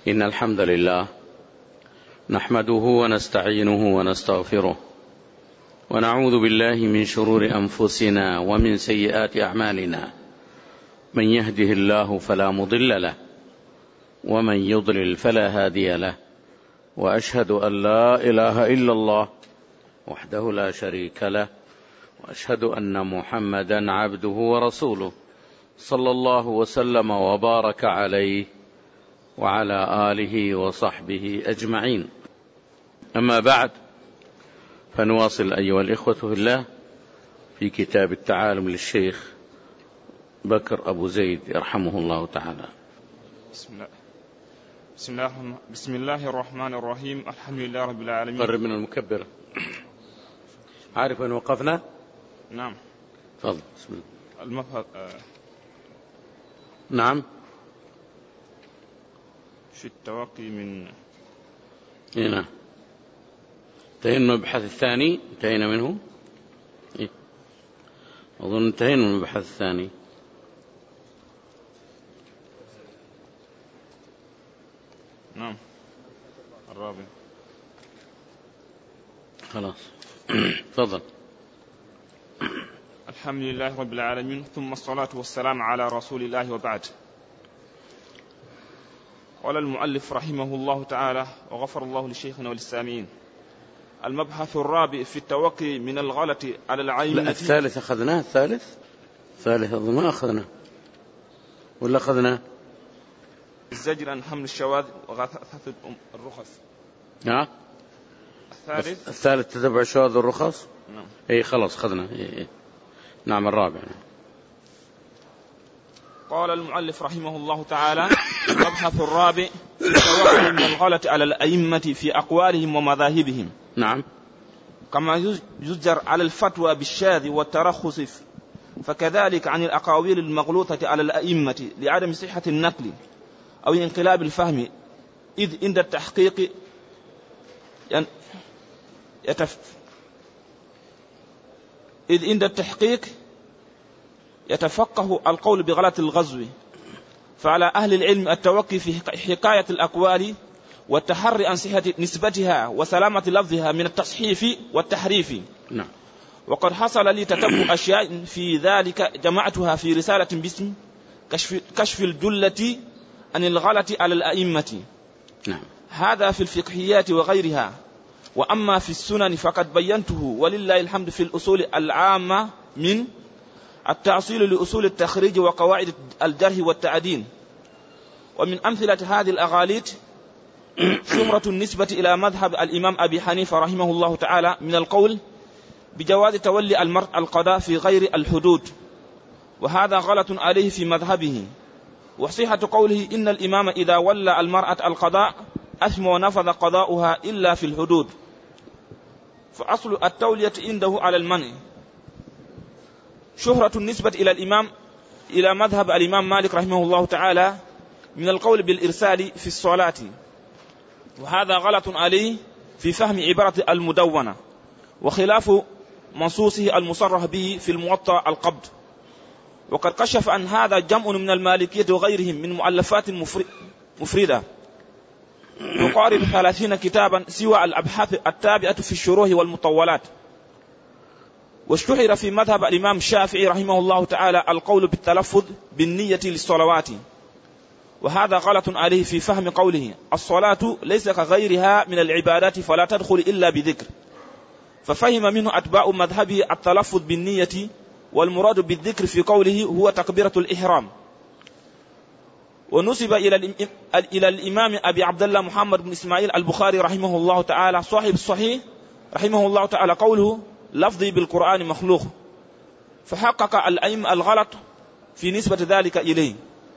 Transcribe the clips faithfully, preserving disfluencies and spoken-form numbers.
إن الحمد لله نحمده ونستعينه ونستغفره ونعوذ بالله من شرور أنفسنا ومن سيئات أعمالنا، من يهده الله فلا مضل له ومن يضلل فلا هادي له، وأشهد أن لا إله إلا الله وحده لا شريك له، وأشهد أن محمدا عبده ورسوله صلى الله وسلم وبارك عليه وعلى آله وصحبه أجمعين. أما بعد، فنواصل أيها الإخوة في الله في كتاب التعالم للشيخ بكر أبو زيد يرحمه الله تعالى. بسم الله بسم الله بسم الله الرحمن الرحيم. الحمد لله رب العالمين. قرب من المكبر. عارف أن وقفنا؟ نعم. تفضل. بسم الله. المفهد آه نعم. في التوقي من هنا انتهينا من المبحث الثاني، انتهينا منه إيه؟ أظن انتهينا من المبحث الثاني. نعم الرابع. خلاص. تفضل. الحمد لله رب العالمين، ثم الصلاة والسلام على رسول الله، وبعد. قال المؤلف رحمه الله تعالى وغفر الله لشيخنا وللسامعين: المبحث الرابع في التوقي من الغلط على العين. لا، الثالث أخذناه. الثالث الثالث أظن ما أخذناه ولا أخذناه؟ الزجر عن حمل الشواذ وغثاثة الرخص. نعم. الثالث الثالث تتبع الشواذ والرخص. نعم. اي خلاص أخذنا. إيه إيه. نعم الرابع. قال المؤلف رحمه الله تعالى: المبحث الرابع في التوقي من الغلط على الأئمة في أقوالهم ومذاهبهم. نعم. كما يزجر على الفتوى بالشاذ والترخص، فكذلك عن الأقاويل المغلوطة على الأئمة لعدم صحة النقل أو انقلاب الفهم، إذ عند التحقيق يتف... إذ عند التحقيق يتفقه القول بغلط الغزو، فعلى أهل العلم التوقي في حكاية الأقوال والتحري عن صحة نسبتها وسلامة لفظها من التصحيف والتحريف. نعم. وقد حصل لي تتبع أشياء في ذلك جمعتها في رسالة باسم كشف, كشف الجلة عن الغلط على الأئمة. نعم. هذا في الفقهيات وغيرها. وأما في السنن فقد بينته ولله الحمد في الأصول العامة من التأصيل لأصول التخريج وقواعد الجرح والتعديل. ومن أمثلة هذه الأغاليط شهرة النسبة إلى مذهب الإمام أبي حنيفة رحمه الله تعالى من القول بجواز تولي المرء القضاء في غير الحدود، وهذا غلط عليه في مذهبه. وصحة قوله إن الإمام إذا ولى المرأة القضاء أثم ونفذ قضاؤها إلا في الحدود، فأصل التولية عنده على المنع. شهرة النسبة إلى الإمام إلى مذهب الإمام مالك رحمه الله تعالى من القول بالإرسال في الصلاة، وهذا غلط عليه في فهم عبارة المدونة، وخلاف منصوصه المصرح به في الموطأ القبض. وقد كشف عن هذا جمع من المالكية وغيرهم من مؤلفات مفردة يقارب ثلاثين كتابا سوى الأبحاث التابعة في الشروح والمطولات. واشتهر في مذهب الإمام الشافعي رحمه الله تعالى القول بالتلفظ بالنية للصلوات، وهذا غلط عليه في فهم قوله الصلاة ليس كغيرها من العبادات فلا تدخل إلا بذكر، ففهم منه أتباع مذهبه التلفظ بالنية، والمراد بالذكر في قوله هو تكبيرة الإحرام. ونسب إلى الإمام أبي عبد الله محمد بن إسماعيل البخاري رحمه الله تعالى صاحب الصحيح رحمه الله تعالى قوله لفظي بالقرآن مخلوق، فحقق الأئمة الغلط في نسبة ذلك إليه.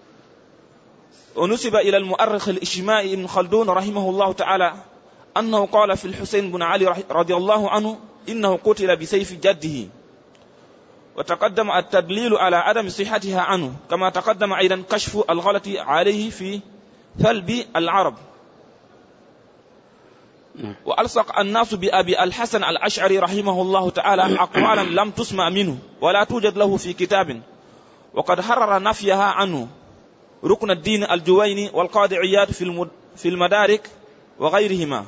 ونسب إلى المؤرخ الإجتماعي ابن خلدون رحمه الله تعالى أنه قال في الحسين بن علي رضي الله عنه إنه قتل بسيف جده، وتقدم التدليل على عدم صحتها عنه، كما تقدم أيضا كشف الغلط عليه في ثلب العرب. وألصق الناس بأبي الحسن الأشعري رحمه الله تعالى أقوالا لم تسمع منه ولا توجد له في كتاب، وقد حرر نفيها عنه ركن الدين الجويني والقاضي عياض في في المدارك وغيرهما.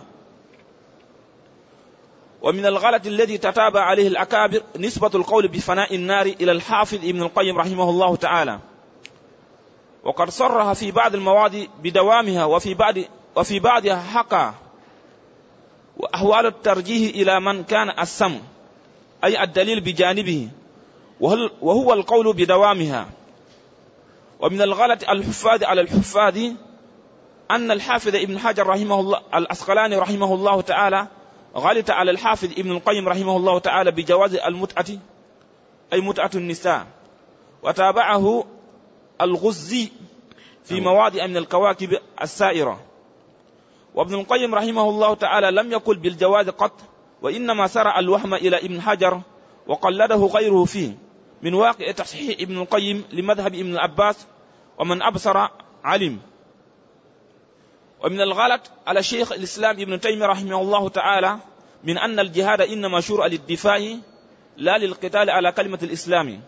ومن الغلط الذي تتابع عليه الأكابر نسبة القول بفناء النار إلى الحافظ ابن القيم رحمه الله تعالى، وقد صرح في بعض المواضع بدوامها، وفي بعض وفي بعضها حكى وأحوال الترجيح إلى من كان السم، أي الدليل بجانبه، وهو القول بدوامها. ومن الغلط الحفاظ على الحفاظ أن الحافظ ابن حجر رحمه الله العسقلاني رحمه الله تعالى غلط على الحافظ ابن القيم رحمه الله تعالى بجواز المتعة، أي متعة النساء، وتابعه الغزي في مواضع من الكواكب السائرة. وابن القيم رحمه الله تعالى لم يقل بالجواز قط، وإنما سرع الوهم إلى ابن حجر وقلده غيره فيه من واقع تصحيح ابن القيم لمذهب ابن العباس، ومن أبصر علم. ومن الغلط على شيخ الإسلام ابن تيمية رحمه الله تعالى من أن الجهاد إنما شرع للدفاع لا للقتال على كلمة الإسلام.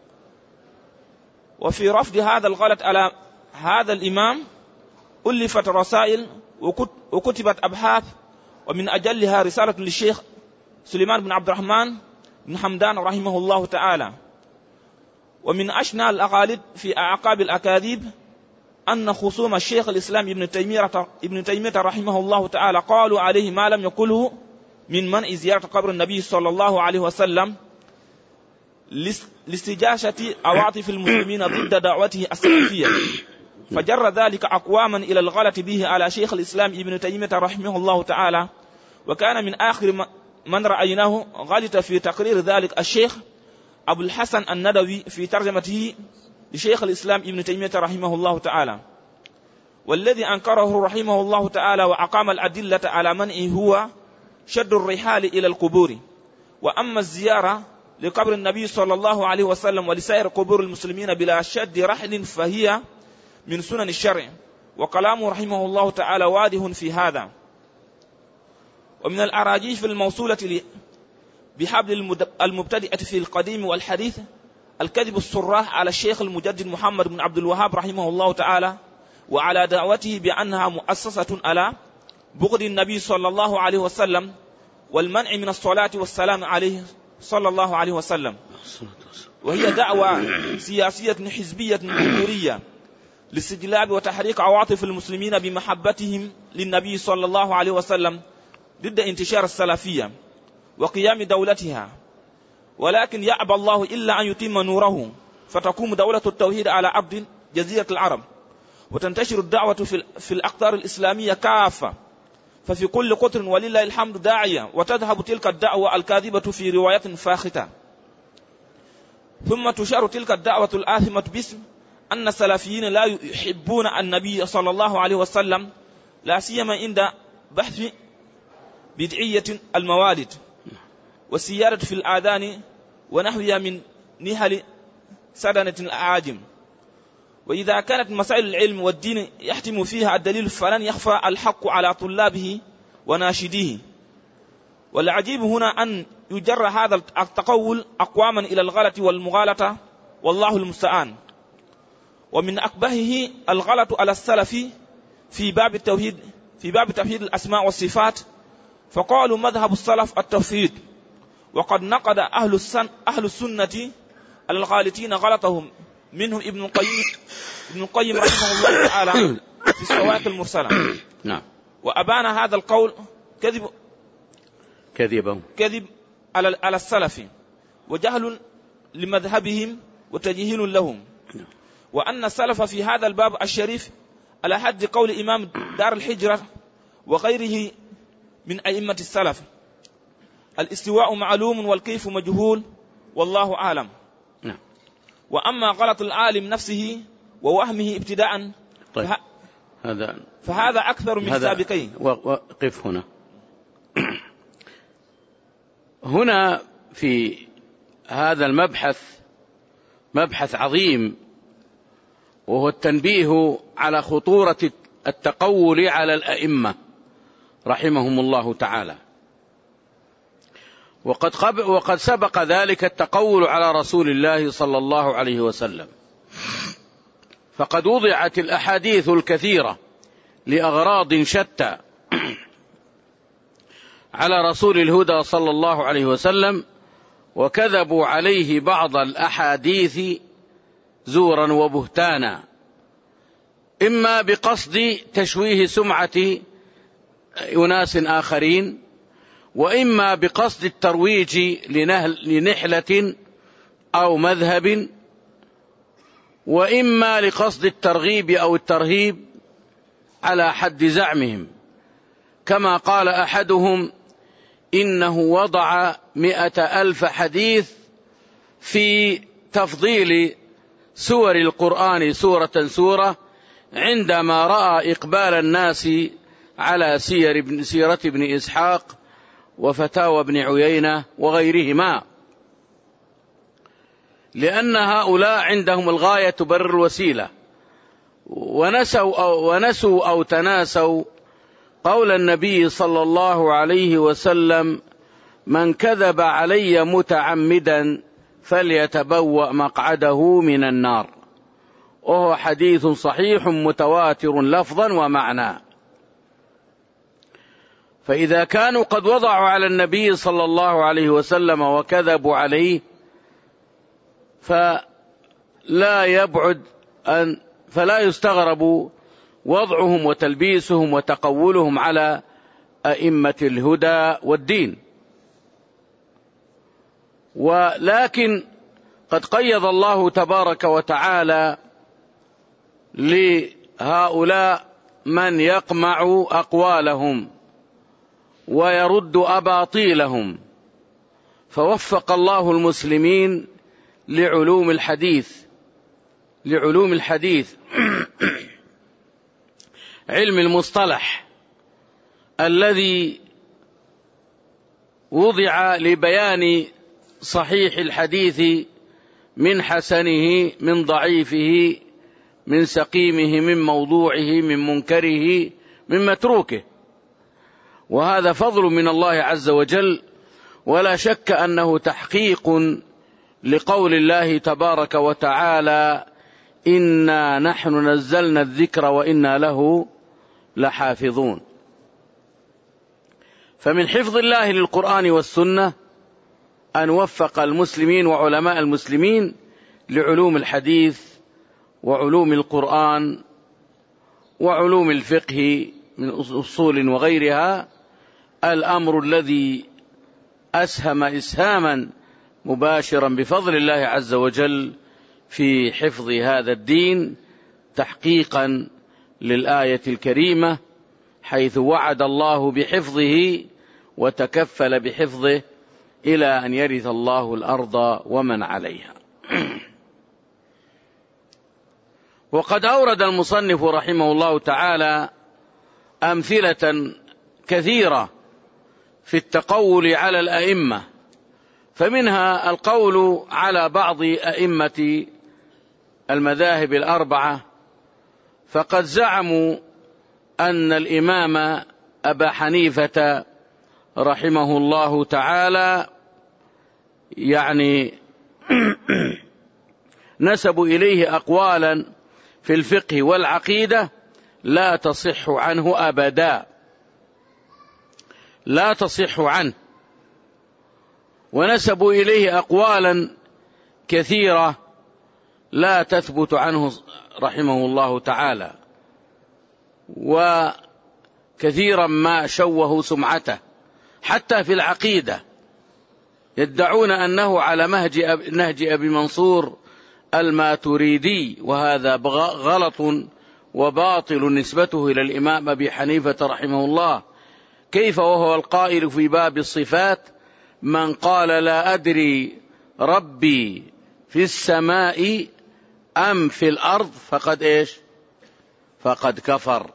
وفي رفض هذا الغلط على هذا الإمام ألفت رسائل وكتبت أبحاث، ومن أجلها رسالة للشيخ سليمان بن عبد الرحمن بن حمدان رحمه الله تعالى. ومن أشنع الأغاليط في أعقاب الأكاذيب أن خصوم الشيخ الإسلام ابن تيمية ابن تيمية رحمه الله تعالى قالوا عليه ما لم يقله من منع زيارة قبر النبي صلى الله عليه وسلم لاستجاشة عواطف المسلمين ضد دعوته السلفية، فجر ذلك أقواما إلى الغلط به على شيخ الإسلام ابن تيمية رحمه الله تعالى. وكان من آخر من رأيناه غلط في تقرير ذلك الشيخ أبو الحسن الندوي في ترجمته لشيخ الإسلام ابن تيمية رحمه الله تعالى، والذي أنكره رحمه الله تعالى وأقام الأدلة على منعه هو شد الرحال إلى القبور. وأما الزيارة لقبر النبي صلى الله عليه وسلم ولسائر قبور المسلمين بلا شد رحل فهي من سنن الشرع، وكلامه رحمه الله تعالى واضح في هذا. ومن الأراجيف الموصولة بحبل المبتدئة في القديم والحديث الكذب الصراح على الشيخ المجدد محمد بن عبد الوهاب رحمه الله تعالى وعلى دعوته بأنها مؤسسة على بغض النبي صلى الله عليه وسلم والمنع من الصلاة والسلام عليه صلى الله عليه وسلم، وهي دعوة سياسية حزبية جمهورية لاستجلاب وتحريك عواطف المسلمين بمحبتهم للنبي صلى الله عليه وسلم ضد انتشار السلفية وقيام دولتها. ولكن يأبى الله إلا أن يتم نوره فتقوم دولة التوحيد على أرض جزيرة العرب، وتنتشر الدعوة في الأقطار الإسلامية كافة، ففي كل قطر ولله الحمد داعية، وتذهب تلك الدعوة الكاذبة في رواية فاختة، ثم تشار تلك الدعوة الآثمة باسم أن السلفيين لا يحبون النبي صلى الله عليه وسلم، لا سيما عند بحث بدعية الموالد والسيارة في الآذان ونحوها من نهل سدنة الأعاجم. وإذا كانت مسائل العلم والدين يحتم فيها الدليل فلن يخفى الحق على طلابه وناشديه. والعجيب هنا أن يجر هذا التقول أقواما إلى الغلط والمغالطة، والله المستعان. ومن أقبحه الغلط على السلف في باب التوحيد في باب توحيد الأسماء والصفات، فقالوا مذهب السلف التوحيد، وقد نقد أهل السنة أهل السنة الغالطين غلطهم، منهم ابن القيم ابن القيم رحمه الله تعالى في الصواعق المرسلة. نعم. وأبان هذا القول كذب كذبا كذب على على السلف، وجهل لمذهبهم وتجهيل لهم، وأن السلف في هذا الباب الشريف على حد قول إمام دار الحجرة وغيره من أئمة السلف. الاستواء معلوم والكيف مجهول، والله أعلم. نعم. وأما غلط العالم نفسه ووهمه ابتداء طيب. فه... هذا فهذا أكثر من سابقين. وقف هنا. هنا في هذا المبحث مبحث عظيم، وهو التنبيه على خطورة التقول على الأئمة رحمهم الله تعالى. وقد وقد سبق ذلك التقول على رسول الله صلى الله عليه وسلم، فقد وضعت الأحاديث الكثيرة لأغراض شتى على رسول الهدى صلى الله عليه وسلم، وكذبوا عليه بعض الأحاديث زورا وبهتانا، إما بقصد تشويه سمعة أناس آخرين، وإما بقصد الترويج لنحلة أو مذهب، وإما لقصد الترغيب أو الترهيب على حد زعمهم، كما قال أحدهم إنه وضع مئة ألف حديث في تفضيل سور القرآن سورة سورة عندما رأى إقبال الناس على سير سيرة ابن إسحاق وفتاوى ابن عيينة وغيرهما، لأن هؤلاء عندهم الغاية تبرر الوسيلة، ونسوا أو, ونسوا أو تناسوا قول النبي صلى الله عليه وسلم: من كذب علي متعمدا فليتبوأ مقعده من النار، وهو حديث صحيح متواتر لفظا ومعنى. فإذا كانوا قد وضعوا على النبي صلى الله عليه وسلم وكذبوا عليه، فلا يبعد أن فلا يستغرب وضعهم وتلبيسهم وتقولهم على أئمة الهدى والدين. ولكن قد قيض الله تبارك وتعالى لهؤلاء من يقمع أقوالهم ويرد أباطيلهم، فوفق الله المسلمين لعلوم الحديث لعلوم الحديث علم المصطلح الذي وضع لبيان صحيح الحديث من حسنه، من ضعيفه، من سقيمه، من موضوعه، من منكره، من متروكه. وهذا فضل من الله عز وجل، ولا شك أنه تحقيق لقول الله تبارك وتعالى: إنا نحن نزلنا الذكر وإنا له لحافظون. فمن حفظ الله للقرآن والسنة أن وفق المسلمين وعلماء المسلمين لعلوم الحديث وعلوم القرآن وعلوم الفقه من أصول وغيرها، الأمر الذي أسهم إسهاما مباشرا بفضل الله عز وجل في حفظ هذا الدين، تحقيقا للآية الكريمة، حيث وعد الله بحفظه وتكفل بحفظه إلى أن يرث الله الأرض ومن عليها. وقد أورد المصنف رحمه الله تعالى أمثلة كثيرة في التقول على الأئمة، فمنها القول على بعض أئمة المذاهب الأربعة، فقد زعموا أن الإمام أبا حنيفة رحمه الله تعالى يعني نسبوا إليه أقوالا في الفقه والعقيدة لا تصح عنه أبدا، لا تصح عنه، ونسبوا إليه أقوالا كثيرة لا تثبت عنه رحمه الله تعالى، وكثيرا ما شوهوا سمعته حتى في العقيدة، يدعون أنه على نهج أبي منصور الماتريدي، وهذا غلط وباطل نسبته إلى الإمام أبي حنيفة رحمه الله. كيف وهو القائل في باب الصفات: من قال لا أدري ربي في السماء أم في الأرض فقد إيش فقد كفر.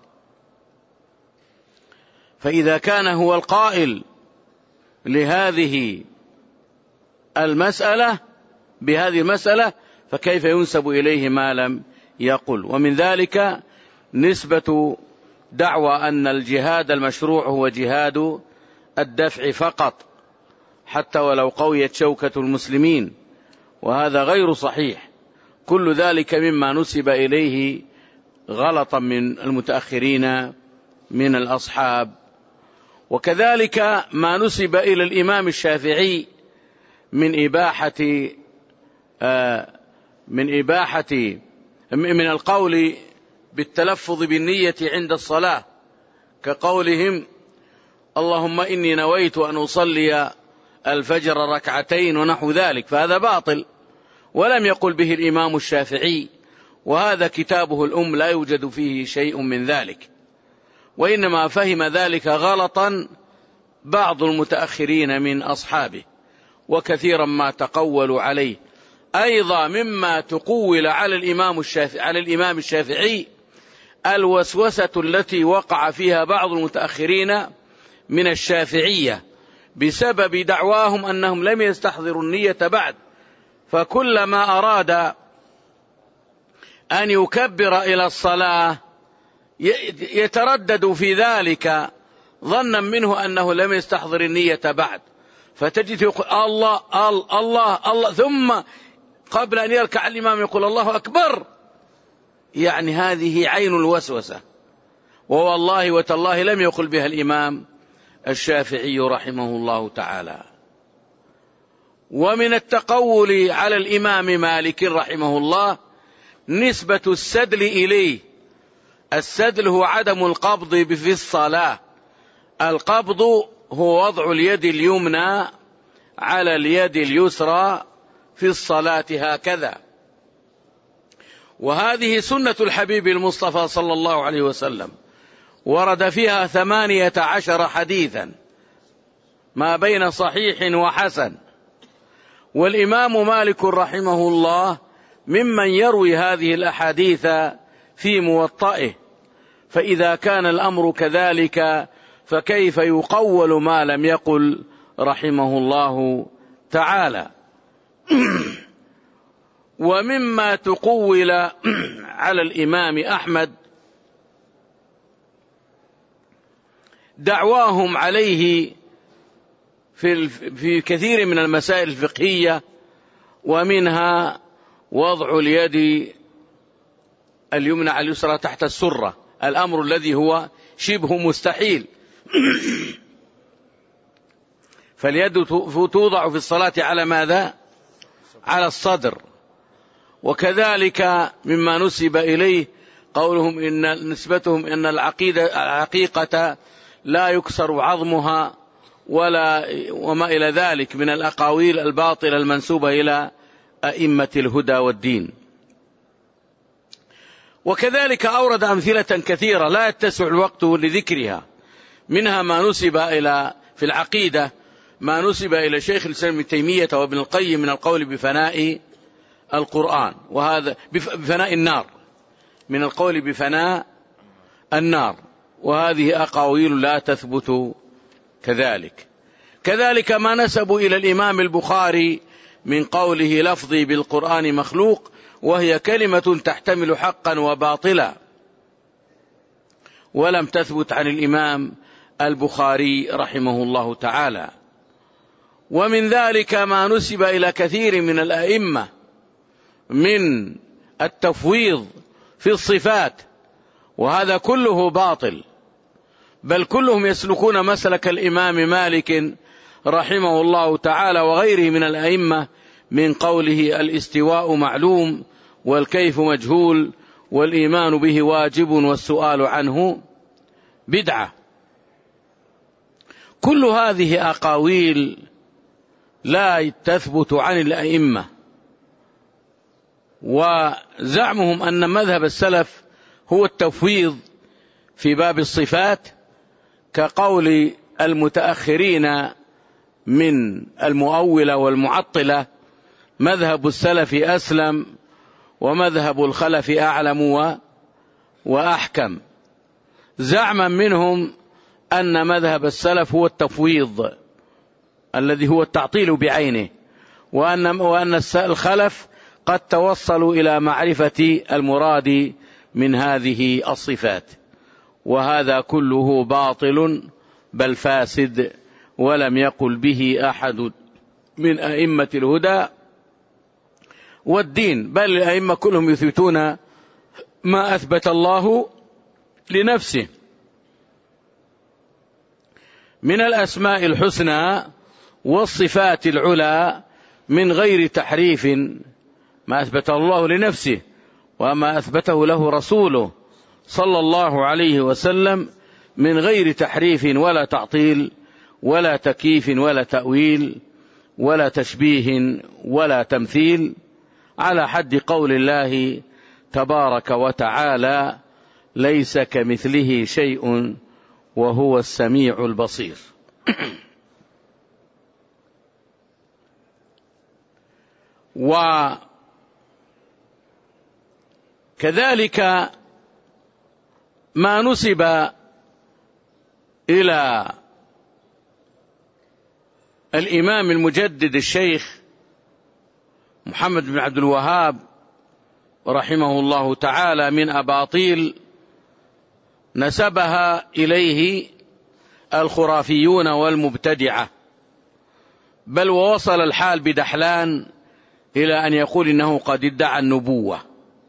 فإذا كان هو القائل لهذه المسألة بهذه المسألة، فكيف ينسب إليه ما لم يقل؟ ومن ذلك نسبة دعوى أن الجهاد المشروع هو جهاد الدفع فقط، حتى ولو قويت شوكة المسلمين، وهذا غير صحيح. كل ذلك مما نسب إليه غلطا من المتأخرين من الأصحاب. وكذلك ما نسب إلى الإمام الشافعي من إباحة من إباحة من القول بالتلفظ بالنية عند الصلاة، كقولهم اللهم إني نويت أن أصلي الفجر ركعتين ونحو ذلك، فهذا باطل ولم يقل به الإمام الشافعي، وهذا كتابه الأم لا يوجد فيه شيء من ذلك، وإنما فهم ذلك غلطا بعض المتأخرين من أصحابه، وكثيرا ما تقولوا عليه. أيضا مما تقول على الإمام الشافعي, على الإمام الشافعي الوسوسة التي وقع فيها بعض المتأخرين من الشافعية بسبب دعواهم أنهم لم يستحضروا النية بعد، فكلما أراد أن يكبر إلى الصلاة يتردد في ذلك ظنا منه أنه لم يستحضر النية بعد، فتجد يقول الله الله الله, الله ثم قبل أن يركع الإمام يقول الله أكبر. يعني هذه عين الوسوسة، ووالله وتالله لم يقل بها الإمام الشافعي رحمه الله تعالى. ومن التقول على الإمام مالك رحمه الله نسبة السدل إليه. السدل هو عدم القبض في الصلاة. القبض هو وضع اليد اليمنى على اليد اليسرى في الصلاة هكذا، وهذه سنة الحبيب المصطفى صلى الله عليه وسلم، ورد فيها ثمانية عشر حديثا ما بين صحيح وحسن. والإمام مالك رحمه الله ممن يروي هذه الأحاديث في موطئه، فإذا كان الأمر كذلك فكيف يقول ما لم يقل رحمه الله تعالى. ومما تقول على الإمام أحمد دعواهم عليه في في كثير من المسائل الفقهية، ومنها وضع اليد اليمنى على اليسرى تحت السرة، الأمر الذي هو شبه مستحيل. فاليد توضع في الصلاة على ماذا؟ على الصدر. وكذلك مما نسب إليه قولهم إن نسبتهم إن العقيدة العقيقة لا يكسر عظمها ولا وما إلى ذلك من الأقاويل الباطلة المنسوبة إلى أئمة الهدى والدين. وكذلك أورد أمثلة كثيرة لا يتسع الوقت لذكرها، منها ما نسب إلى في العقيدة ما نسب إلى شيخ الإسلام ابن تيمية وابن القيم من القول بفناء القرآن، وهذا بفناء النار، من القول بفناء النار، وهذه أقاويل لا تثبت كذلك. كذلك ما نسبوا إلى الإمام البخاري من قوله لفظي بالقرآن مخلوق، وهي كلمة تحتمل حقا وباطلا، ولم تثبت عن الإمام البخاري رحمه الله تعالى. ومن ذلك ما نسب إلى كثير من الأئمة من التفويض في الصفات، وهذا كله باطل، بل كلهم يسلكون مسلك الإمام مالك رحمه الله تعالى وغيره من الأئمة من قوله الاستواء معلوم والكيف مجهول والإيمان به واجب والسؤال عنه بدعة. كل هذه أقاويل لا تثبت عن الأئمة، وزعمهم أن مذهب السلف هو التفويض في باب الصفات كقول المتأخرين من المؤولة والمعطلة مذهب السلف أسلم ومذهب الخلف أعلم وأحكم، زعما منهم أن مذهب السلف هو التفويض الذي هو التعطيل بعينه، وأن, وأن الخلف قد توصلوا إلى معرفة المراد من هذه الصفات، وهذا كله باطل بل فاسد، ولم يقل به أحد من أئمة الهدى والدين، بل الأئمة كلهم يثبتون ما أثبت الله لنفسه من الأسماء الحسنى والصفات العلى من غير تحريف، ما أثبته الله لنفسه وما أثبته له رسوله صلى الله عليه وسلم من غير تحريف ولا تعطيل ولا تكييف ولا تأويل ولا تشبيه ولا تمثيل، على حد قول الله تبارك وتعالى: ليس كمثله شيء وهو السميع البصير. وكذلك ما نسب إلى الإمام المجدد الشيخ محمد بن عبد الوهاب رحمه الله تعالى من أباطيل نسبها إليه الخرافيون والمبتدعة، بل ووصل الحال بدحلان إلى أن يقول إنه قد ادعى النبوة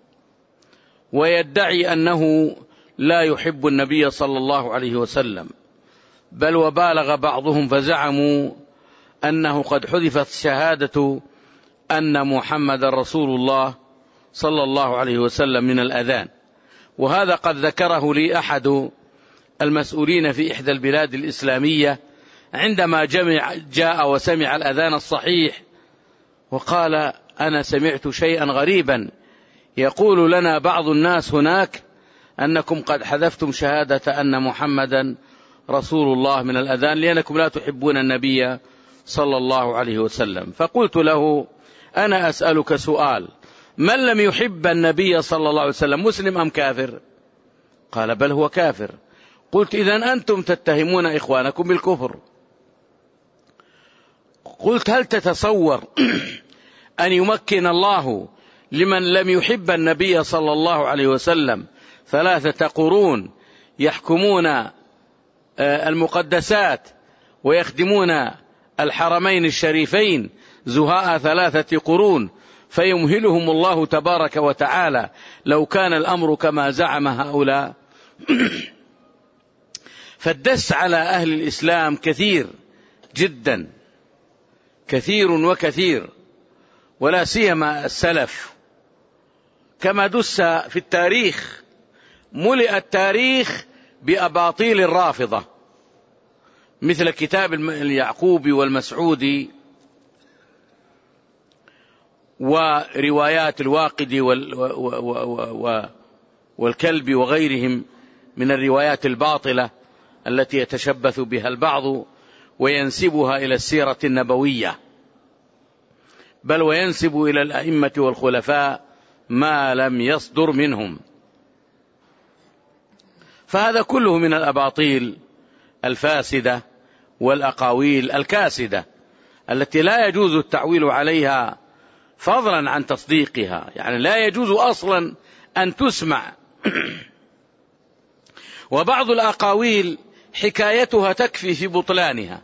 ويدعي أنه لا يحب النبي صلى الله عليه وسلم، بل وبالغ بعضهم فزعموا أنه قد حذفت شهادة أن محمد رسول الله صلى الله عليه وسلم من الأذان. وهذا قد ذكره لي أحد المسؤولين في إحدى البلاد الإسلامية عندما جمع جاء وسمع الأذان الصحيح، وقال: أنا سمعت شيئا غريبا، يقول لنا بعض الناس هناك أنكم قد حذفتم شهادة أن محمدا رسول الله من الأذان لأنكم لا تحبون النبي صلى الله عليه وسلم. فقلت له: أنا أسألك سؤال، من لم يحب النبي صلى الله عليه وسلم مسلم أم كافر؟ قال: بل هو كافر. قلت: إذن أنتم تتهمون إخوانكم بالكفر. قلت: هل تتصور أن يمكن الله لمن لم يحب النبي صلى الله عليه وسلم ثلاثة قرون يحكمون المقدسات ويخدمون الحرمين الشريفين زهاء ثلاثة قرون فيمهلهم الله تبارك وتعالى لو كان الأمر كما زعم هؤلاء؟ فالدس على أهل الإسلام كثير جدا، كثير وكثير، ولا سيما السلف، كما دس في التاريخ. ملئ التاريخ بأباطيل الرافضة مثل كتاب اليعقوبي والمسعودي وروايات الواقدي والكلبي وغيرهم من الروايات الباطلة التي يتشبث بها البعض وينسبها إلى السيرة النبوية، بل وينسب إلى الأئمة والخلفاء ما لم يصدر منهم. فهذا كله من الأباطيل الفاسدة والأقاويل الكاسدة التي لا يجوز التعويل عليها فضلا عن تصديقها، يعني لا يجوز أصلا أن تسمع. وبعض الأقاويل حكايتها تكفي في بطلانها،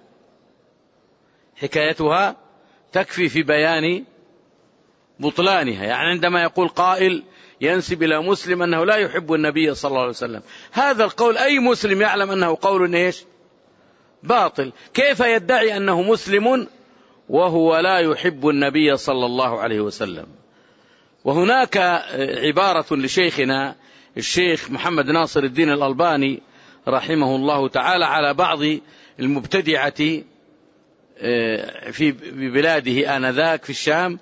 حكايتها تكفي في بيان بطلانها. يعني عندما يقول قائل ينسب إلى مسلم أنه لا يحب النبي صلى الله عليه وسلم، هذا القول أي مسلم يعلم أنه قول إيش؟ باطل. كيف يدعي أنه مسلم وهو لا يحب النبي صلى الله عليه وسلم؟ وهناك عبارة لشيخنا الشيخ محمد ناصر الدين الألباني رحمه الله تعالى على بعض المبتدعة في بلاده آنذاك في الشام،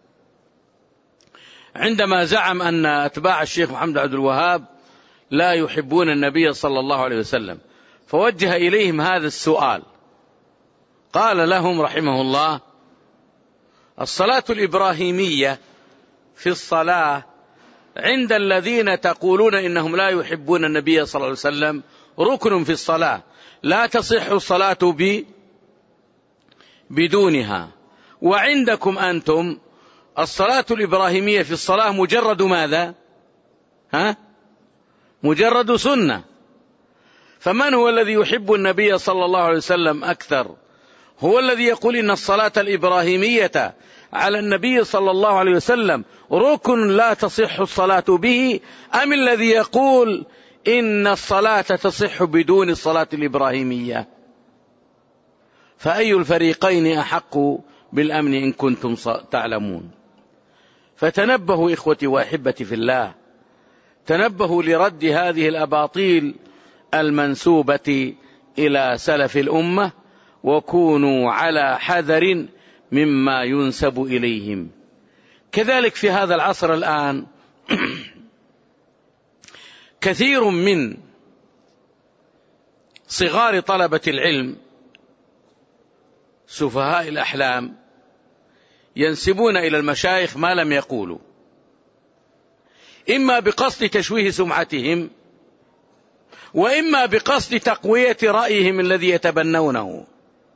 عندما زعم أن أتباع الشيخ محمد عبد الوهاب لا يحبون النبي صلى الله عليه وسلم، فوجه إليهم هذا السؤال، قال لهم رحمه الله: الصلاة الإبراهيمية في الصلاة عند الذين تقولون إنهم لا يحبون النبي صلى الله عليه وسلم ركن في الصلاة، لا تصح الصلاة ب بدونها، وعندكم أنتم الصلاة الإبراهيمية في الصلاة مجرد ماذا؟ ها؟ مجرد سنة. فمن هو الذي يحب النبي صلى الله عليه وسلم أكثر؟ هو الذي يقول إن الصلاة الإبراهيمية على النبي صلى الله عليه وسلم ركن لا تصح الصلاة به، أم الذي يقول إن الصلاة تصح بدون الصلاة الإبراهيمية؟ فأي الفريقين أحق بالأمن إن كنتم تعلمون؟ فتنبهوا إخوتي وأحبتي في الله، تنبهوا لرد هذه الأباطيل المنسوبة إلى سلف الأمة، وكونوا على حذر مما ينسب إليهم. كذلك في هذا العصر الآن كثير من صغار طلبة العلم سفهاء الأحلام ينسبون إلى المشايخ ما لم يقولوا، إما بقصد تشويه سمعتهم، وإما بقصد تقوية رأيهم الذي يتبنونه.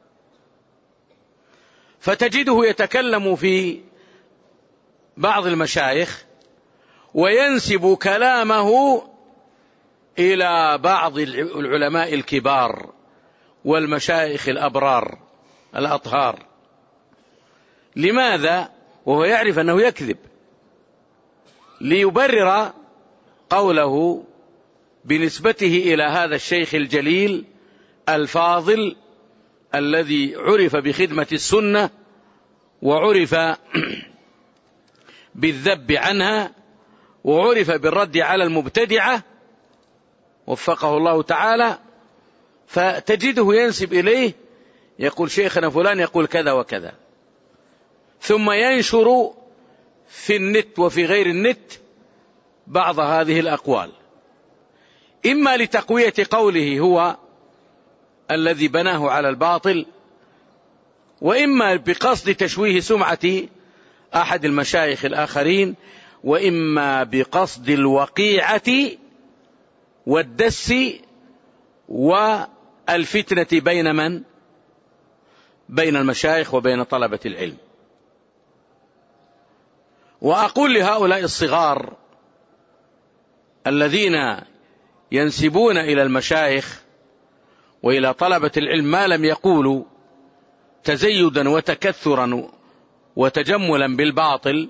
فتجده يتكلم في بعض المشايخ وينسب كلامه إلى بعض العلماء الكبار والمشايخ الأبرار الأطهار. لماذا؟ وهو يعرف أنه يكذب، ليبرر قوله بنسبته إلى هذا الشيخ الجليل الفاضل الذي عرف بخدمة السنة وعرف بالذب عنها وعرف بالرد على المبتدعة وفقه الله تعالى. فتجده ينسب إليه، يقول شيخنا فلان يقول كذا وكذا، ثم ينشر في النت وفي غير النت بعض هذه الأقوال، إما لتقوية قوله هو الذي بناه على الباطل، وإما بقصد تشويه سمعة أحد المشايخ الآخرين، وإما بقصد الوقيعة والدس والفتنة بين من؟ بين المشايخ وبين طلبة العلم. وأقول لهؤلاء الصغار الذين ينسبون إلى المشايخ وإلى طلبة العلم ما لم يقولوا تزيدا وتكثرا وتجملا بالباطل،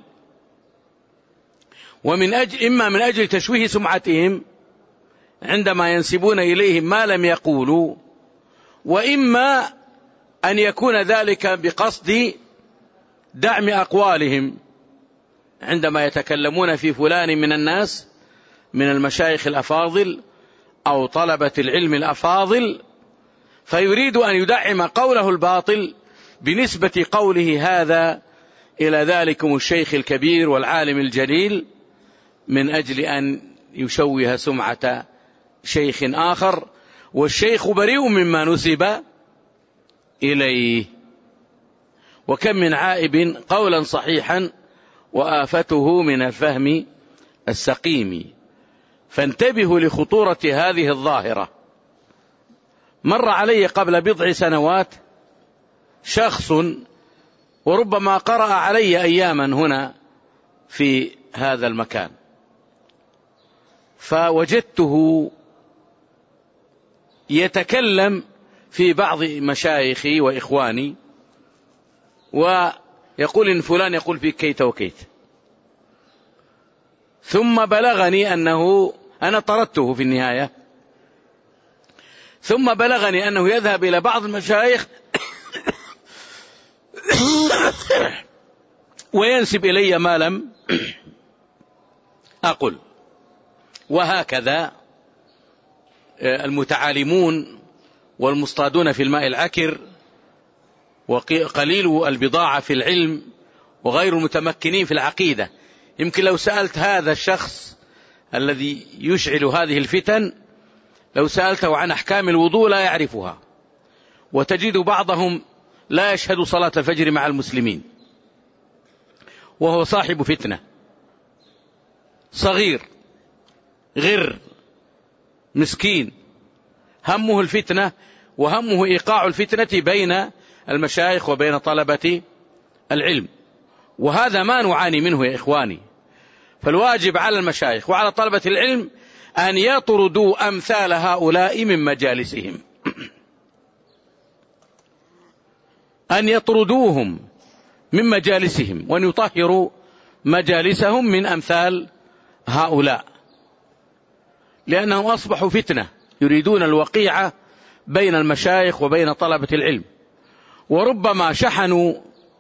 ومن أجل إما من أجل تشويه سمعتهم عندما ينسبون إليهم ما لم يقولوا، وإما أن يكون ذلك بقصد دعم أقوالهم عندما يتكلمون في فلان من الناس من المشايخ الأفاضل أو طلبة العلم الأفاضل، فيريد أن يدعم قوله الباطل بنسبة قوله هذا إلى ذلكم الشيخ الكبير والعالم الجليل، من أجل أن يشوه سمعة شيخ آخر، والشيخ بريء مما نسب إليه. وكم من عائب قولا صحيحا وآفته من الفهم السقيم. فانتبهوا لخطورة هذه الظاهرة. مر علي قبل بضع سنوات شخص، وربما قرأ علي أياما هنا في هذا المكان، فوجدته يتكلم في بعض مشايخي وإخواني ويقول إن فلان يقول في كيت وكيت، ثم بلغني أنه أنا طردته في النهاية، ثم بلغني أنه يذهب إلى بعض المشايخ وينسب إلي ما لم أقل. وهكذا المتعالمون والمصطادون في الماء العكر وقليل البضاعة في العلم وغير المتمكنين في العقيدة. يمكن لو سألت هذا الشخص الذي يشعل هذه الفتن، لو سألته عن أحكام الوضوء لا يعرفها، وتجد بعضهم لا يشهد صلاة الفجر مع المسلمين، وهو صاحب فتنة، صغير غر مسكين، همه الفتنة وهمه إيقاع الفتنة بين المشايخ وبين طلبة العلم. وهذا ما نعاني منه يا إخواني. فالواجب على المشايخ وعلى طلبة العلم أن يطردوا أمثال هؤلاء من مجالسهم، أن يطردوهم من مجالسهم، وأن يطهروا مجالسهم من أمثال هؤلاء، لأنهم أصبحوا فتنة يريدون الوقيعة بين المشايخ وبين طلبة العلم، وربما شحنوا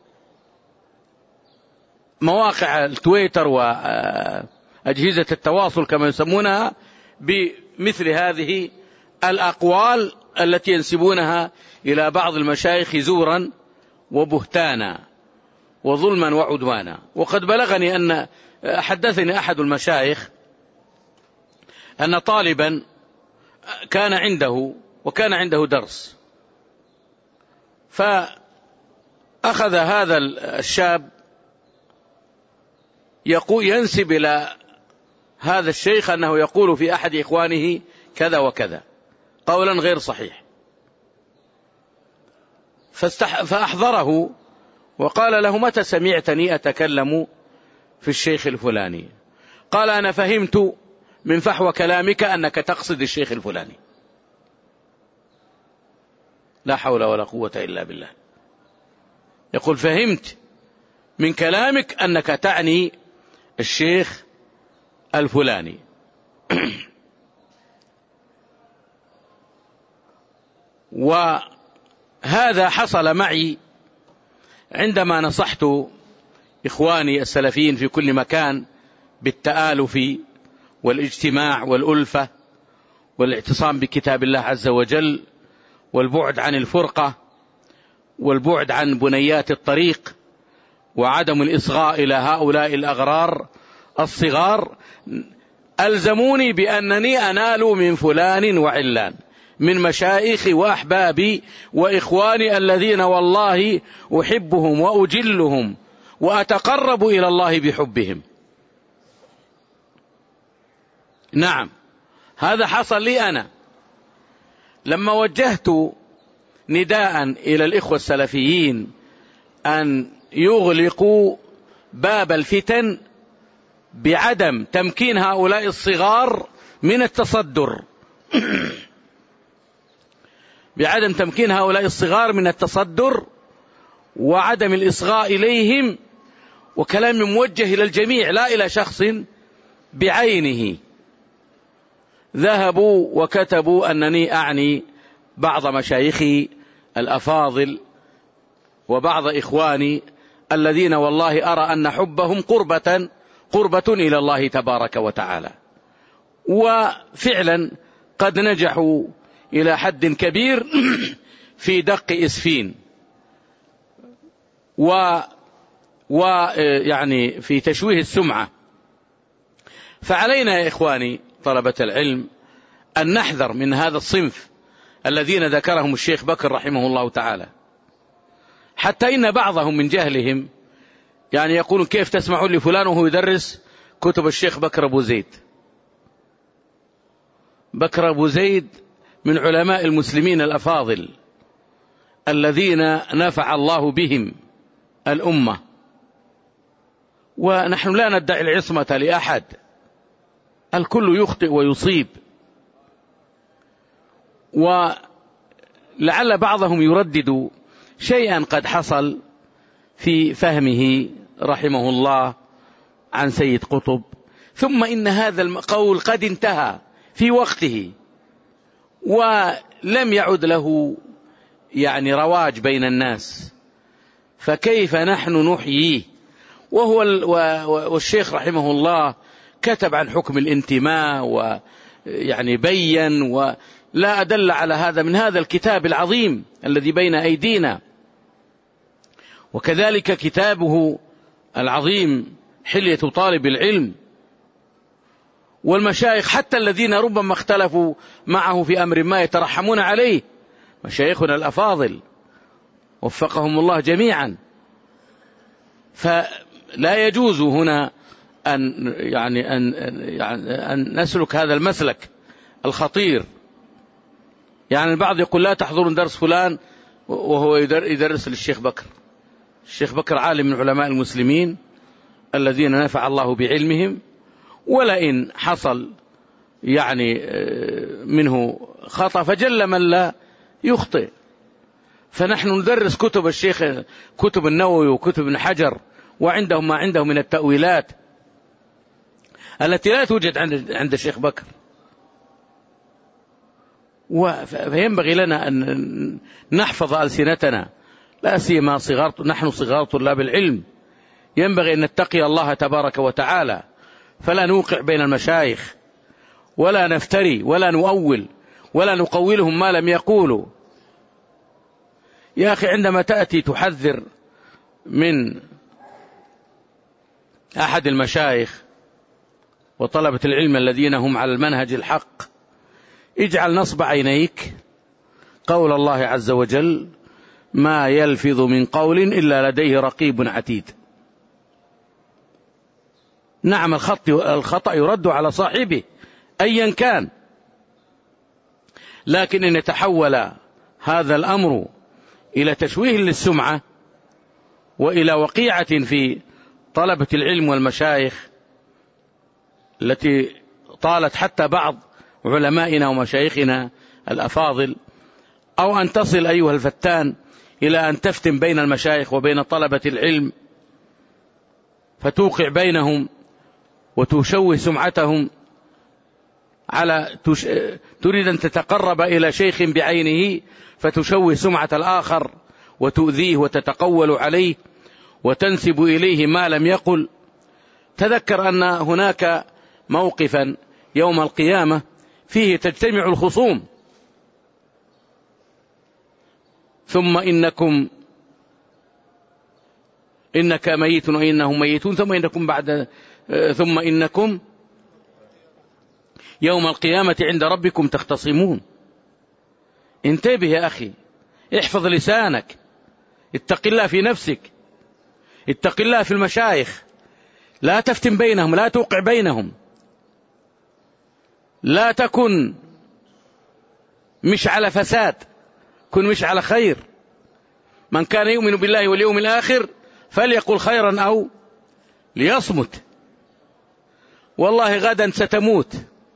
مواقع التويتر وأجهزة التواصل كما يسمونها بمثل هذه الأقوال التي ينسبونها إلى بعض المشايخ زورا وبهتانا وظلما وعدوانا. وقد بلغني أن حدثني أحد المشايخ أن طالبا كان عنده وكان عنده درس، فأخذ هذا الشاب يقول ينسب إلى هذا الشيخ أنه يقول في أحد إخوانه كذا وكذا قولا غير صحيح، فأحضره وقال له: متى سمعتني أتكلم في الشيخ الفلاني؟ قال: أنا فهمت من فحوى كلامك أنك تقصد الشيخ الفلاني. لا حول ولا قوة إلا بالله. يقول: فهمت من كلامك أنك تعني الشيخ الفلاني. وهذا حصل معي عندما نصحت إخواني السلفيين في كل مكان بالتآلف والاجتماع والألفة والاعتصام بكتاب الله عز وجل والبعد عن الفرقة والبعد عن بنيات الطريق وعدم الإصغاء إلى هؤلاء الأغرار الصغار، ألزموني بأنني أنال من فلان وعلان من مشايخي وأحبابي وإخواني الذين والله أحبهم وأجلهم وأتقرب إلى الله بحبهم. نعم، هذا حصل لي أنا لما وجهت نداء إلى الإخوة السلفيين أن يغلقوا باب الفتن بعدم تمكين هؤلاء الصغار من التصدر بعدم تمكين هؤلاء الصغار من التصدر وعدم الإصغاء إليهم، وكلام موجه إلى الجميع لا إلى شخص بعينه. ذهبوا وكتبوا أنني أعني بعض مشايخي الأفاضل وبعض إخواني الذين والله أرى أن حبهم قربة قربة إلى الله تبارك وتعالى. وفعلا قد نجحوا إلى حد كبير في دق إسفين و ويعني في تشويه السمعة. فعلينا يا إخواني طلبة العلم أن نحذر من هذا الصنف الذين ذكرهم الشيخ بكر رحمه الله تعالى، حتى إن بعضهم من جهلهم يعني يقولون: كيف تسمعون لفلان وهو يدرس كتب الشيخ بكر أبو زيد؟ بكر أبو زيد من علماء المسلمين الأفاضل الذين نفع الله بهم الأمة، ونحن لا ندعي العصمة لأحد، الكل يخطئ ويصيب. ولعل بعضهم يردد شيئا قد حصل في فهمه رحمه الله عن سيد قطب، ثم إن هذا القول قد انتهى في وقته ولم يعد له يعني رواج بين الناس، فكيف نحن نحييه؟ وهو والشيخ رحمه الله كتب عن حكم الانتماء ويعني بين، ولا أدل على هذا من هذا الكتاب العظيم الذي بين أيدينا، وكذلك كتابه العظيم حلية طالب العلم. والمشايخ حتى الذين ربما اختلفوا معه في أمر ما يترحمون عليه، مشايخنا الأفاضل وفقهم الله جميعا. فلا يجوز هنا أن يعني أن يعني أن نسلك هذا المسلك الخطير. يعني البعض يقول: لا تحضرون درس فلان وهو يدرس للشيخ بكر. الشيخ بكر عالم من علماء المسلمين الذين نفع الله بعلمهم، ولئن حصل يعني منه خطأ فجل من لا يخطئ. فنحن ندرس كتب الشيخ، كتب النووي وكتب ابن حجر، وعندهم ما عنده من التأويلات التي لا توجد عند عند الشيخ بكر. فينبغي لنا أن نحفظ ألسنتنا، لا سيما صغار، نحن صغار طلاب العلم، ينبغي أن نتقي الله تبارك وتعالى، فلا نوقع بين المشايخ، ولا نفتري، ولا نؤول، ولا نقولهم ما لم يقولوا. يا أخي عندما تأتي تحذر من أحد المشايخ وطلبة العلم الذين هم على المنهج الحق، اجعل نصب عينيك قول الله عز وجل: ما يلفظ من قول إلا لديه رقيب عتيد. نعم، الخطأ يرد على صاحبه أيا كان، لكن إن يتحول هذا الأمر إلى تشويه للسمعة وإلى وقيعة في طلبة العلم والمشايخ التي طالت حتى بعض علمائنا ومشايخنا الأفاضل، أو أن تصل أيها الفتان إلى أن تفتن بين المشايخ وبين طلبة العلم، فتوقع بينهم وتشوه سمعتهم، على تش... تريد أن تتقرب إلى شيخ بعينه فتشوه سمعة الآخر وتؤذيه وتتقول عليه وتنسب إليه ما لم يقل. تذكر أن هناك موقفا يوم القيامة فيه تجتمع الخصوم: ثم إنكم إنك ميت وإنهم ميتون ثم إنكم بعد ثم إنكم يوم القيامة عند ربكم تختصمون. انتبه يا أخي، احفظ لسانك، اتق الله في نفسك، اتق الله في المشايخ، لا تفتن بينهم، لا توقع بينهم، لا تكن مش على فساد، كن مش على خير. من كان يؤمن بالله واليوم الآخر فليقل خيرا أو ليصمت. والله غدا ستموت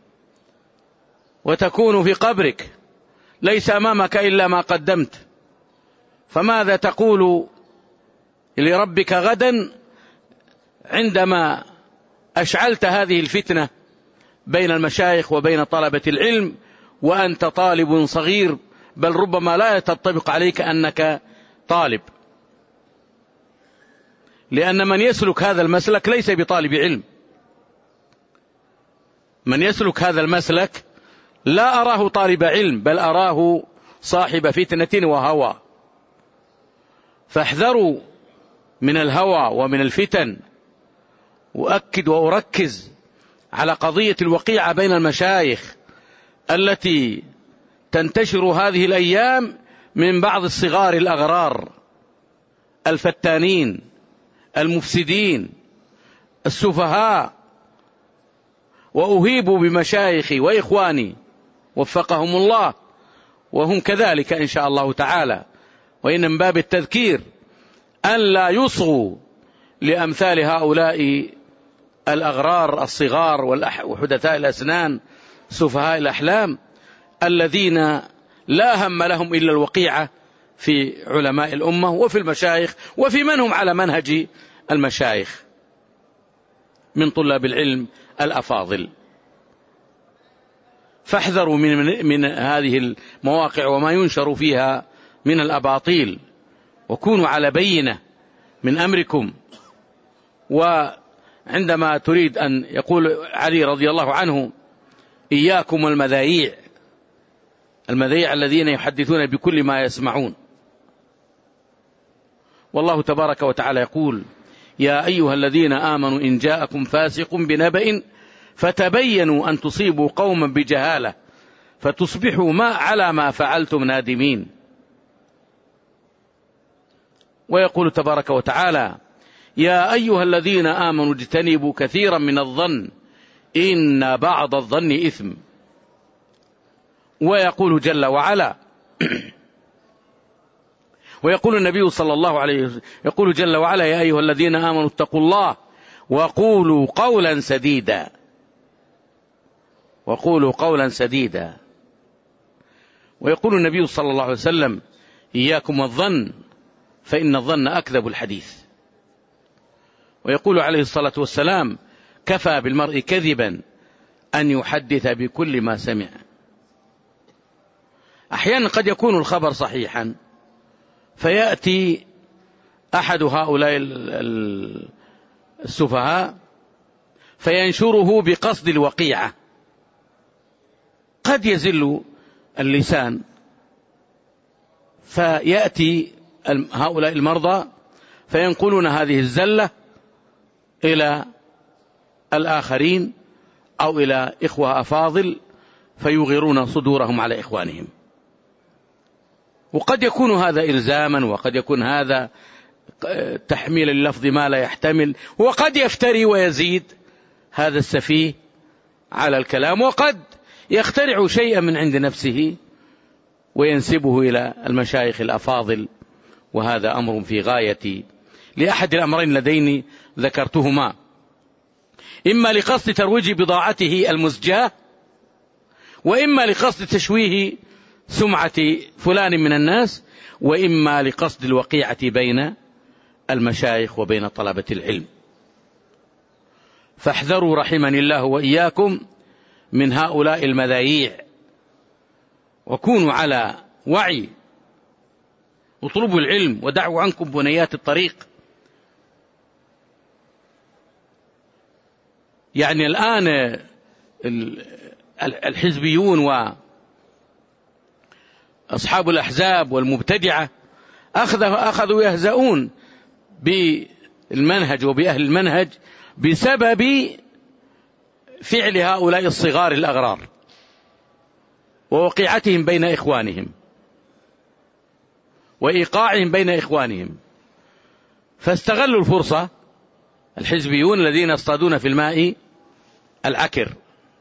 وتكون في قبرك، ليس أمامك إلا ما قدمت، فماذا تقول لربك غدا عندما أشعلت هذه الفتنة بين المشايخ وبين طلبة العلم وأنت طالب صغير، بل ربما لا تطبق عليك أنك طالب، لأن من يسلك هذا المسلك ليس بطالب علم. من يسلك هذا المسلك لا أراه طالب علم، بل أراه صاحب فتنة وهوى. فاحذروا من الهوى ومن الفتن. وأكد وأركز على قضية الوقيعة بين المشايخ التي تنتشر هذه الأيام من بعض الصغار الأغرار الفتانين المفسدين السفهاء. وأهيب بمشايخي وإخواني وفقهم الله، وهم كذلك إن شاء الله تعالى، وإن من باب التذكير أن لا يصغوا لأمثال هؤلاء الأغرار الصغار وحدثاء الأسنان سفهاء الأحلام الذين لا هم لهم إلا الوقيعة في علماء الأمة وفي المشايخ وفي من هم على منهج المشايخ من طلاب العلم الأفاضل. فاحذروا من, من هذه المواقع وما ينشر فيها من الأباطيل، وكونوا على بينة من أمركم. وعندما تريد أن يقول علي رضي الله عنه: إياكم والمذايع، المذايع الذين يحدثون بكل ما يسمعون. والله تبارك وتعالى يقول: يا أيها الذين آمنوا إن جاءكم فاسق بنبأ فتبينوا أن تصيبوا قوما بجهالة فتصبحوا ما على ما فعلتم نادمين. ويقول تبارك وتعالى: يا أيها الذين آمنوا اجتنبوا كثيرا من الظن إن بعض الظن إثم. ويقول جل وعلا ويقول النبي صلى الله عليه وسلم يقول جل وعلا: يا أيها الذين آمنوا اتقوا الله وقولوا قولا سديدا، وقولوا قولا سديدا. ويقول النبي صلى الله عليه وسلم: إياكم والظن فإن الظن أكذب الحديث. ويقول عليه الصلاة والسلام: كفى بالمرء كذبا أن يحدث بكل ما سمع. أحيانا قد يكون الخبر صحيحا، فيأتي أحد هؤلاء السفهاء فينشره بقصد الوقيعة. قد يزل اللسان، فيأتي هؤلاء المرضى فينقلون هذه الزلة إلى الآخرين أو إلى إخوة أفاضل فيغيرون صدورهم على إخوانهم. وقد يكون هذا إلزاما، وقد يكون هذا تحميل اللفظ ما لا يحتمل، وقد يفتري ويزيد هذا السفيه على الكلام، وقد يخترع شيئا من عند نفسه وينسبه إلى المشايخ الأفاضل، وهذا أمر في غاية لأحد الأمرين اللذين ذكرتهما: إما لقصد ترويج بضاعته المزجاة، وإما لقصد تشويه سمعة فلان من الناس، وإما لقصد الوقيعة بين المشايخ وبين طلبة العلم. فاحذروا رحمني الله وإياكم من هؤلاء المذايع، وكونوا على وعي، اطلبوا العلم ودعوا عنكم بنيات الطريق. يعني الآن الحزبيون وأصحاب الأحزاب والمبتدعة أخذوا يهزؤون بالمنهج وبأهل المنهج بسبب فعل هؤلاء الصغار الأغرار ووقيعتهم بين إخوانهم وإيقاعهم بين إخوانهم، فاستغلوا الفرصة الحزبيون الذين يصطادون في الماء العكر.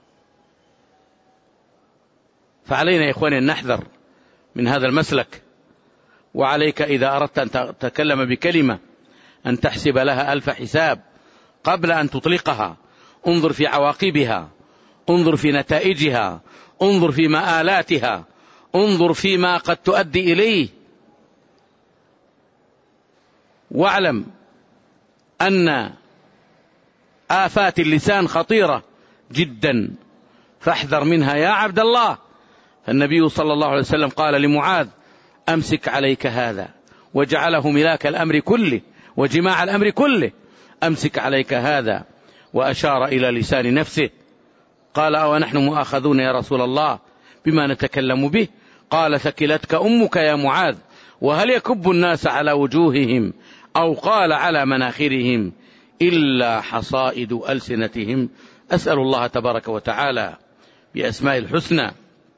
فعلينا يا إخواني أن نحذر من هذا المسلك، وعليك إذا أردت أن تتكلم بكلمة أن تحسب لها ألف حساب قبل أن تطلقها. انظر في عواقبها، انظر في نتائجها، انظر في مآلاتها، انظر فيما قد تؤدي إليه، واعلم أن آفات اللسان خطيرة جدا، فاحذر منها يا عبد الله. النبي صلى الله عليه وسلم قال لمعاذ: أمسك عليك هذا، وجعله ملاك الأمر كله وجماع الأمر كله، أمسك عليك هذا، وأشار إلى لسان نفسه. قال: أو نحن مؤاخذون يا رسول الله بما نتكلم به؟ قال: ثكلتك أمك يا معاذ، وهل يكب الناس على وجوههم أو قال على مناخرهم إلا حصائد ألسنتهم. أسأل الله تبارك وتعالى بأسماء الحسنى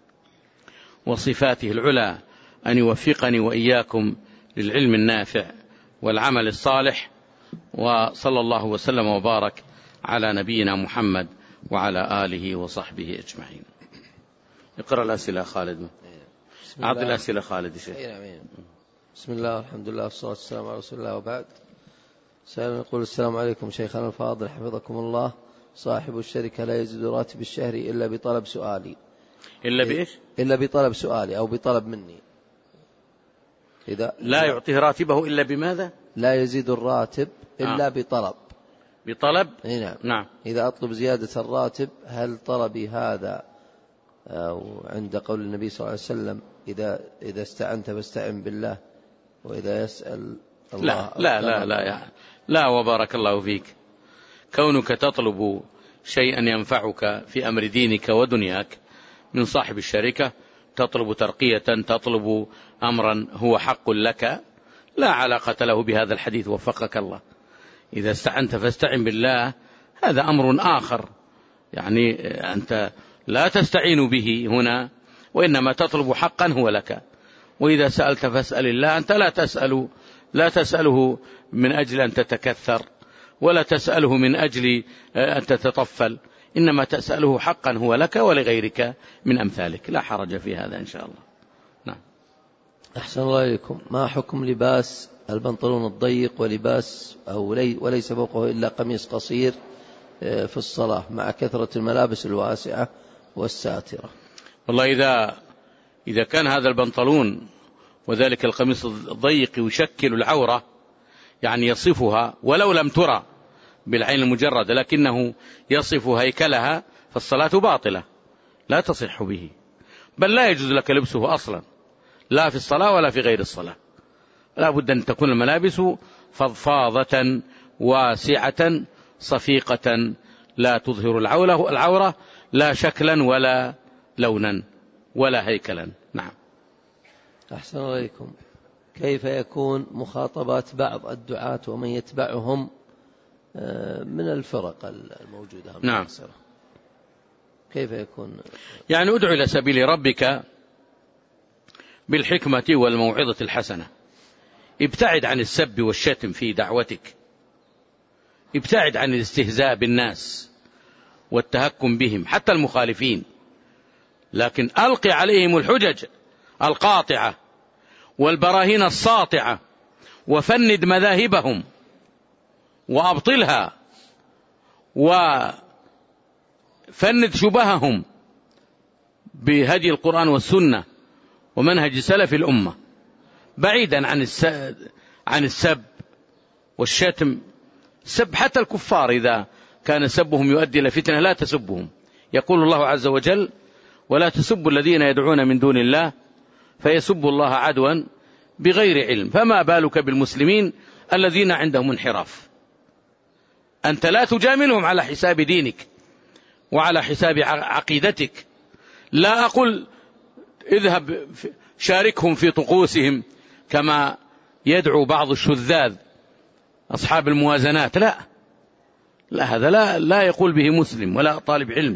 وصفاته العلى أن يوفقني وإياكم للعلم النافع والعمل الصالح، وصلى الله وسلم وبارك على نبينا محمد وعلى آله وصحبه أجمعين. اقرأ الأسئلة خالد. أعطي الأسئلة خالد شيء. بسم الله والحمد لله والصلاة والسلام على رسول الله، وبعد. سائل يقول: السلام عليكم شيخنا الفاضل حفظكم الله، صاحب الشركة لا يزيد راتب الشهري إلا بطلب سؤالي. إلا بإيش؟ إلا بطلب سؤالي أو بطلب مني. إذا لا يعطيه راتبه إلا بماذا؟ لا يزيد الراتب إلا آه. بطلب. بطلب؟ نعم. نعم. إذا أطلب زيادة الراتب، هل طلبي هذا أو عند قول النبي صلى الله عليه وسلم: إذا إذا استعنت فاستعن بالله، وإذا يسأل الله؟ لا لا لا لا, يعني لا وبارك الله فيك. كونك تطلب شيئا ينفعك في أمر دينك ودنياك من صاحب الشركة، تطلب ترقية، تطلب أمرا هو حق لك، لا علاقة له بهذا الحديث وفقك الله. إذا استعنت فاستعن بالله، هذا أمر آخر، يعني أنت لا تستعين به هنا، وإنما تطلب حقا هو لك. وإذا سألت فاسأل الله، أنت لا تسأل لا تسأله من أجل أن تتكثر، ولا تسأله من أجل أن تتطفل، إنما تسأله حقا هو لك ولغيرك من أمثالك. لا حرج في هذا إن شاء الله. نعم. أحسن الله إليكم. ما حكم لباس البنطلون الضيق ولباس أو لي وليس فوقه إلا قميص قصير في الصلاة مع كثرة الملابس الواسعة والساترة؟ والله إذا إذا كان هذا البنطلون وذلك القميص الضيق يشكل العورة، يعني يصفها ولو لم ترى بالعين المجردة، لكنه يصف هيكلها، فالصلاة باطلة لا تصح به، بل لا يجوز لك لبسه أصلا، لا في الصلاة ولا في غير الصلاة. لا بد أن تكون الملابس فضفاضة واسعة صفيقة لا تظهر العورة لا شكلا ولا لونا ولا هيكلا. نعم. أحسن عليكم. كيف يكون مخاطبات بعض الدعاة ومن يتبعهم من الفرق الموجودة؟ نعم. كيف يكون؟ يعني ادعو إلى سبيل ربك بالحكمة والموعظة الحسنة، ابتعد عن السب والشتم في دعوتك، ابتعد عن الاستهزاء بالناس والتهكم بهم حتى المخالفين، لكن ألقي عليهم الحجج القاطعة والبراهين الساطعة، وفند مذاهبهم وأبطلها، وفند شبههم بهدي القرآن والسنة ومنهج سلف الأمة، بعيدا عن عن السب والشتم. سب حتى الكفار إذا كان سبهم يؤدي إلى فتنة لا تسبهم، يقول الله عز وجل: ولا تسبوا الذين يدعون من دون الله فيسبوا الله عدوا بغير علم. فما بالك بالمسلمين الذين عندهم انحراف؟ أنت لا تجاملهم على حساب دينك وعلى حساب عقيدتك. لا أقول اذهب شاركهم في طقوسهم كما يدعو بعض الشذاذ أصحاب الموازنات، لا لا هذا لا, لا يقول به مسلم ولا طالب علم،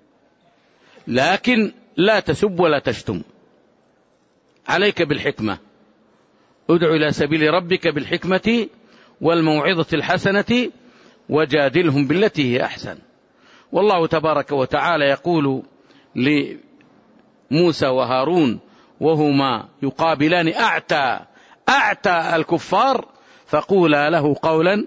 لكن لا تسب ولا تشتم، عليك بالحكمة، ادعو إلى سبيل ربك بالحكمة والموعظة الحسنة وجادلهم بالتي هي أحسن. والله تبارك وتعالى يقول لموسى وهارون وهما يقابلان أعتى أعتى الكفار: فقولا له قولا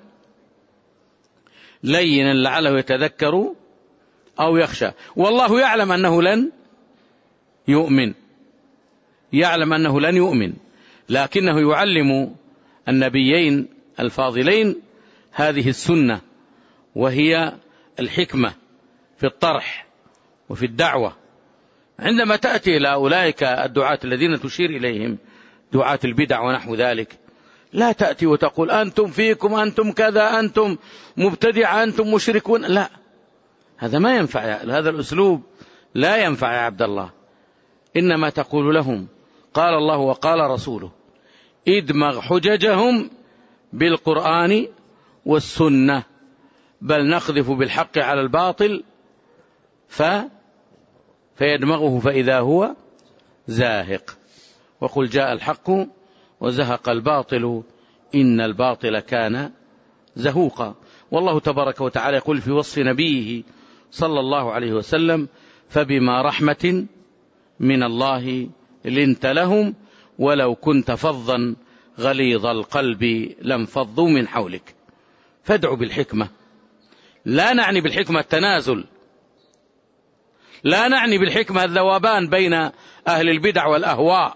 لينا لعله يتذكر أو يخشى. والله يعلم أنه لن يؤمن، يعلم أنه لن يؤمن، لكنه يعلم النبيين الفاضلين هذه السنة، وهي الحكمة في الطرح وفي الدعوة. عندما تأتي إلى أولئك الدعاة الذين تشير إليهم دعاة البدع ونحو ذلك، لا تأتي وتقول أنتم فيكم، أنتم كذا، أنتم مبتدع، أنتم مشركون، لا، هذا ما ينفع، هذا الأسلوب لا ينفع يا عبد الله. إنما تقول لهم قال الله وقال رسوله، ادمغ حججهم بالقرآن والسنة، بل نقذف بالحق على الباطل ف فيدمغه فإذا هو زاهق، وقل جاء الحق وزهق الباطل إن الباطل كان زهوقا. والله تبارك وتعالى يقول في وصف نبيه صلى الله عليه وسلم: فبما رحمة من الله لنت لهم ولو كنت فظا غليظ القلب لانفضوا من حولك. فادعوا بالحكمة، لا نعني بالحكمة التنازل، لا نعني بالحكمة الذوبان بين أهل البدع والأهواء،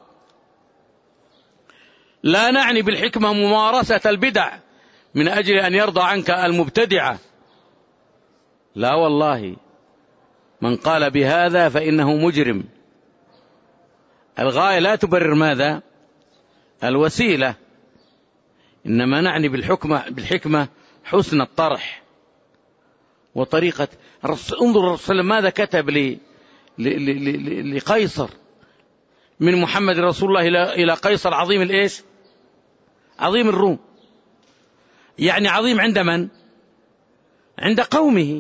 لا نعني بالحكمة ممارسة البدع من أجل أن يرضى عنك المبتدعة، لا والله، من قال بهذا فإنه مجرم. الغاية لا تبرر ماذا؟ الوسيلة. إنما نعني بالحكمة بالحكمة حسن الطرح وطريقة. انظر الرسول ماذا كتب لي لقيصر من محمد رسول الله إلى قيصر عظيم الإيش؟ عظيم الروم، يعني عظيم عند من؟ عند قومه.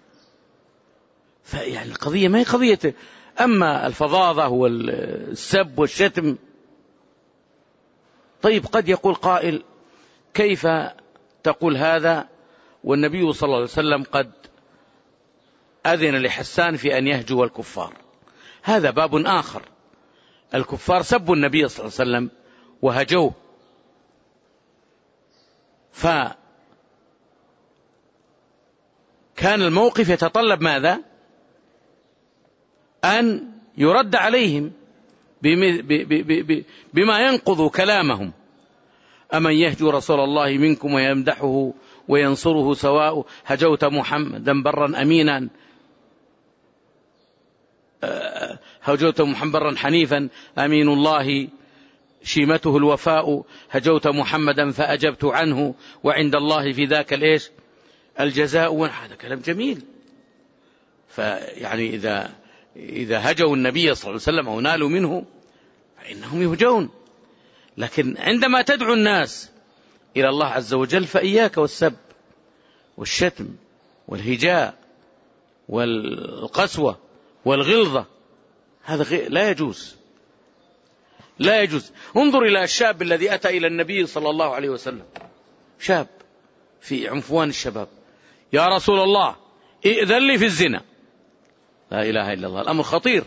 فيعني القضية ما هي قضية. أما الفظاظة والسب والشتم، طيب قد يقول قائل كيف تقول هذا والنبي صلى الله عليه وسلم قد أذن لحسان في أن يهجو الكفار؟ هذا باب آخر. الكفار سبوا النبي صلى الله عليه وسلم وهجوه، فكان الموقف يتطلب ماذا؟ أن يرد عليهم بما ينقض كلامهم. أمن يهجو رسول الله منكم ويمدحه وينصره سواء هجوت محمدا برا أمينا هجوت محمدا حنيفا أمين الله شيمته الوفاء هجوت محمدا فأجبت عنه وعند الله في ذاك الإيش الجزاء. هذا كلام جميل. فيعني إذا إذا هجوا النبي صلى الله عليه وسلم أو نالوا منه فإنهم يهجون. لكن عندما تدعو الناس إلى الله عز وجل فإياك والسب والشتم والهجاء والقسوة والغلظة، هذا لا يجوز لا يجوز. انظر إلى الشاب الذي أتى إلى النبي صلى الله عليه وسلم، شاب في عنفوان الشباب، يا رسول الله ائذن لي في الزنا. لا إله إلا الله، الأمر خطير.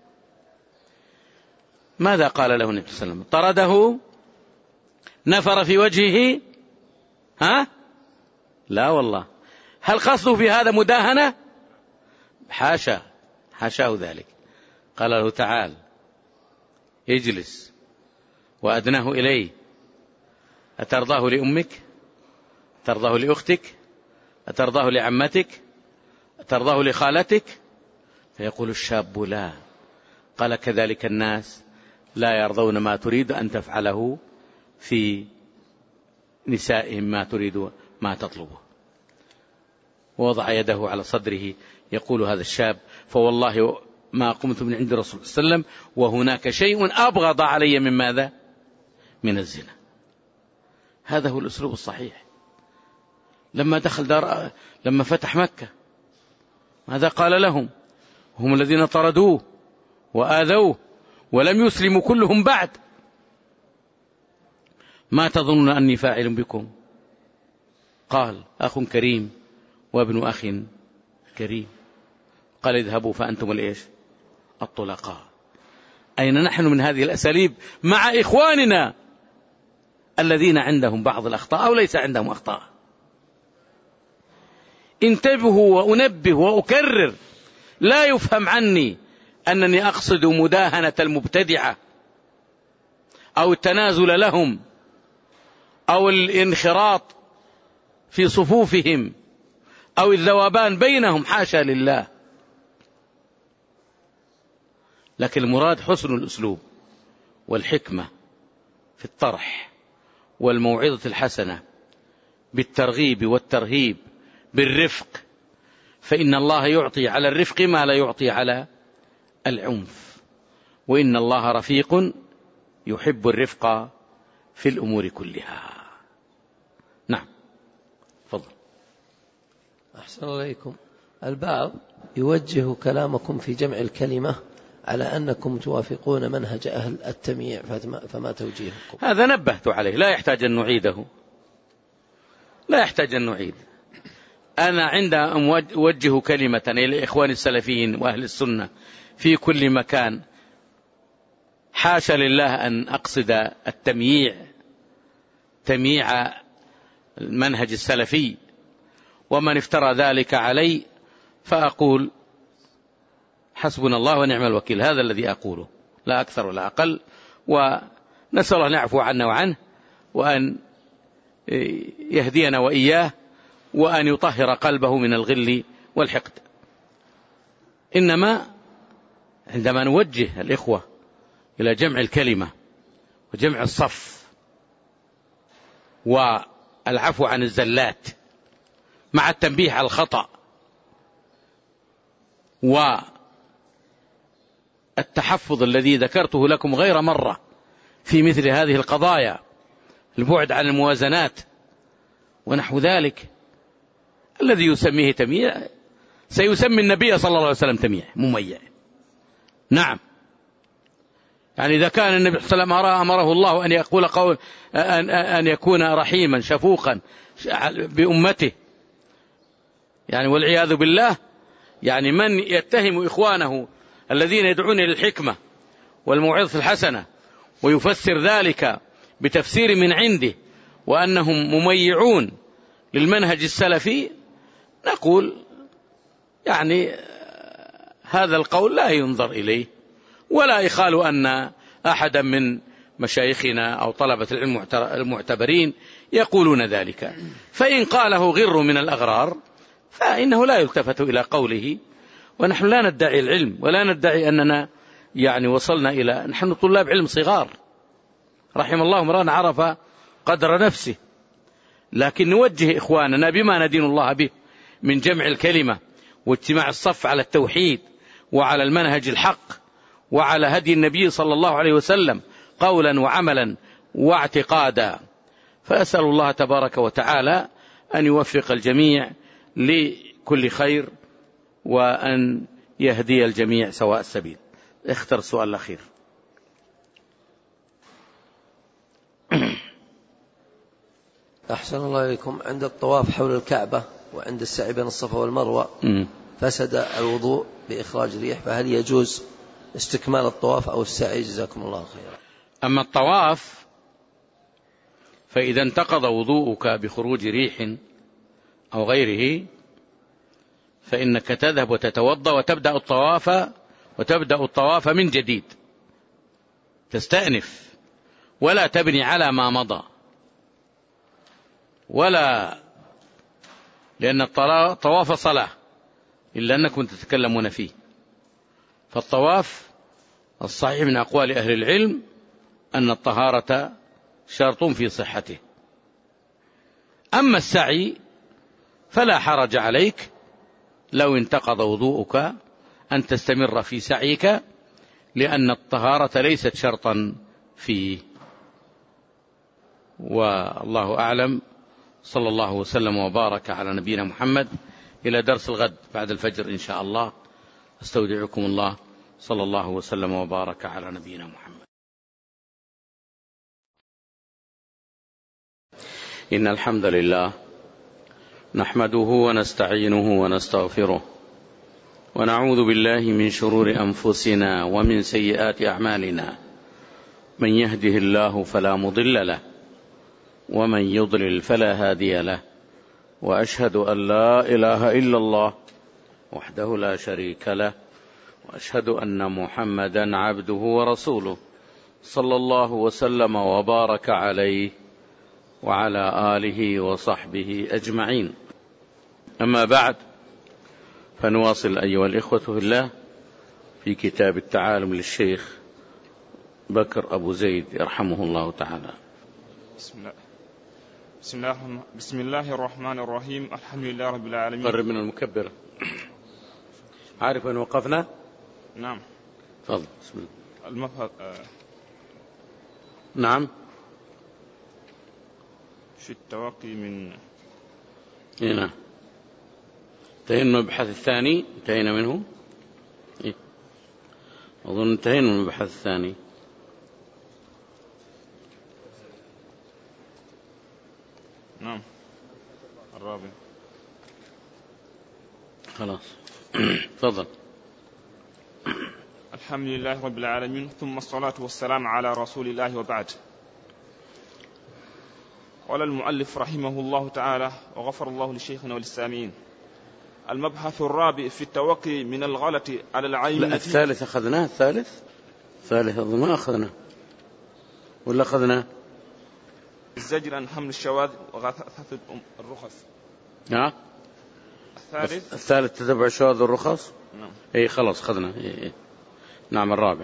ماذا قال له النبي صلى الله عليه وسلم؟ طرده، نفر في وجهه، ها؟ لا والله. هل قصده في هذا مداهنة؟ حاشا حاشاه ذلك. قال له تعال اجلس، وأدناه إليه، أترضاه لأمك؟ أترضاه لأختك؟ أترضاه لعمتك؟ أترضاه لخالتك؟ فيقول الشاب لا. قال كذلك الناس لا يرضون ما تريد أن تفعله في نسائهم ما تريد ما تطلبه. ووضع يده على صدره يقول هذا الشاب فوالله ما قمت من عند رسول الله صلى الله عليه وسلم وهناك شيء أبغض علي من ماذا؟ من الزنا. هذا هو الأسلوب الصحيح. لما دخل دار، لما فتح مكة ماذا قال لهم؟ هم الذين طردوه وآذوه ولم يسلموا كلهم بعد. ما تظنون أني فاعل بكم؟ قال أخ كريم وابن أخ كريم. قال اذهبوا فأنتم الإيش الطلقاء. أين نحن من هذه الأساليب مع إخواننا الذين عندهم بعض الأخطاء أو ليس عندهم أخطاء؟ انتبهوا وأنبه وأكرر، لا يفهم عني أنني أقصد مداهنة المبتدعة أو التنازل لهم أو الانخراط في صفوفهم أو الذوبان بينهم، حاشا لله. لكن المراد حسن الأسلوب والحكمة في الطرح والموعظة الحسنة بالترغيب والترهيب بالرفق، فإن الله يعطي على الرفق ما لا يعطي على العنف، وإن الله رفيق يحب الرفق في الأمور كلها. نعم تفضل. أحسن عليكم. البعض يوجه كلامكم في جمع الكلمة على أنكم توافقون منهج أهل التمييع، فما توجيهكم؟ هذا نبهت عليه، لا يحتاج أن نعيده، لا يحتاج أن نعيد. أنا عندما أوجه كلمة إلى إخوان السلفيين وأهل السنة في كل مكان، حاشا لله أن أقصد التمييع، تمييع المنهج السلفي، ومن افترى ذلك علي فأقول حسبنا الله ونعم الوكيل. هذا الذي أقوله، لا أكثر ولا أقل. ونسأل الله أن يعفو عنا وعنه، وأن يهدينا وإياه، وأن يطهر قلبه من الغل والحقد. إنما عندما نوجه الإخوة إلى جمع الكلمة وجمع الصف والعفو عن الزلات مع التنبيه على الخطأ والتحفظ الذي ذكرته لكم غير مرة في مثل هذه القضايا، البعد عن الموازنات ونحو ذلك، الذي يسميه تمييع سيسمي النبي صلى الله عليه وسلم تمييع مميع. نعم، يعني إذا كان النبي صلى الله عليه وسلم أمره الله أن يقول قول أن, أن يكون رحيما شفوقا بأمته، يعني والعياذ بالله، يعني من يتهم إخوانه الذين يدعون للحكمة والموعظة الحسنة ويفسر ذلك بتفسير من عنده وأنهم مميعون للمنهج السلفي، نقول يعني هذا القول لا ينظر إليه، ولا يخال أن أحدا من مشايخنا أو طلبة العلم المعتبرين يقولون ذلك. فإن قاله غر من الأغرار فإنه لا يلتفت إلى قوله. ونحن لا ندعي العلم ولا ندعي أننا يعني وصلنا إلى، نحن طلاب علم صغار رحم الله امرأ عرف قدر نفسه، لكن نوجه إخواننا بما ندين الله به من جمع الكلمة واجتماع الصف على التوحيد وعلى المنهج الحق وعلى هدي النبي صلى الله عليه وسلم قولا وعملا واعتقادا. فأسأل الله تبارك وتعالى أن يوفق الجميع لكل خير وأن يهدي الجميع سواء السبيل. اختر السؤال الأخير. أحسن الله إليكم. عند الطواف حول الكعبة وعند السعي بين الصفا والمروة م. فسد الوضوء بإخراج ريح، فهل يجوز استكمال الطواف أو السعي؟ جزاكم الله خيرا. أما الطواف فإذا انتقض وضوءك بخروج ريح أو غيره فإنك تذهب وتتوضأ وتبدأ الطواف وتبدأ الطواف من جديد، تستأنف ولا تبني على ما مضى، ولا لأن الطواف صلاة إلا أنكم تتكلمون فيه. فالطواف الصحيح من أقوال أهل العلم أن الطهارة شرط في صحته. أما السعي فلا حرج عليك لو انتقض وضوءك أن تستمر في سعيك، لأن الطهارة ليست شرطا فيه. والله أعلم. صلى الله وسلم وبارك على نبينا محمد. إلى درس الغد بعد الفجر إن شاء الله. استودعكم الله. صلى الله وسلم وبارك على نبينا محمد. إن الحمد لله نحمده ونستعينه ونستغفره ونعوذ بالله من شرور أنفسنا ومن سيئات أعمالنا. من يهده الله فلا مضل له ومن يضلل فلا هادي له، وأشهد أن لا إله إلا الله وحده لا شريك له، وأشهد أن محمدا عبده ورسوله صلى الله وسلم وبارك عليه وعلى آله وصحبه أجمعين. أما بعد، فنواصل أيها الإخوة في الله في كتاب التعالم للشيخ بكر أبو زيد يرحمه الله تعالى. بسم الله بسم الله بسم الله الرحمن الرحيم. الحمد لله رب العالمين. قرب من المكبر. عارف أن وقفنا؟ نعم. تفضل. بسم الله. المفهد آه. نعم. في التوقي من هنا انتهينا من المبحث الثاني. انتهينا منه إيه؟ أظن انتهينا من المبحث الثاني. نعم. الرابع. خلاص. تفضل. الحمد لله رب العالمين، ثم الصلاة والسلام على رسول الله، وبعد. قال المؤلف رحمه الله تعالى وغفر الله لشيخنا وللسامعين: المبحث الرابع في التوقي من الغلط على العين. لا، الثالث أخذناه. الثالث الثالث أظن ما أخذناه ولا أخذناه؟ الزجر عن حمل الشواذ وغثاثة الرخص. نعم. الثالث الثالث تتبع الشواذ والرخص. نعم. اي خلاص أخذنا. إيه. نعم. الرابع.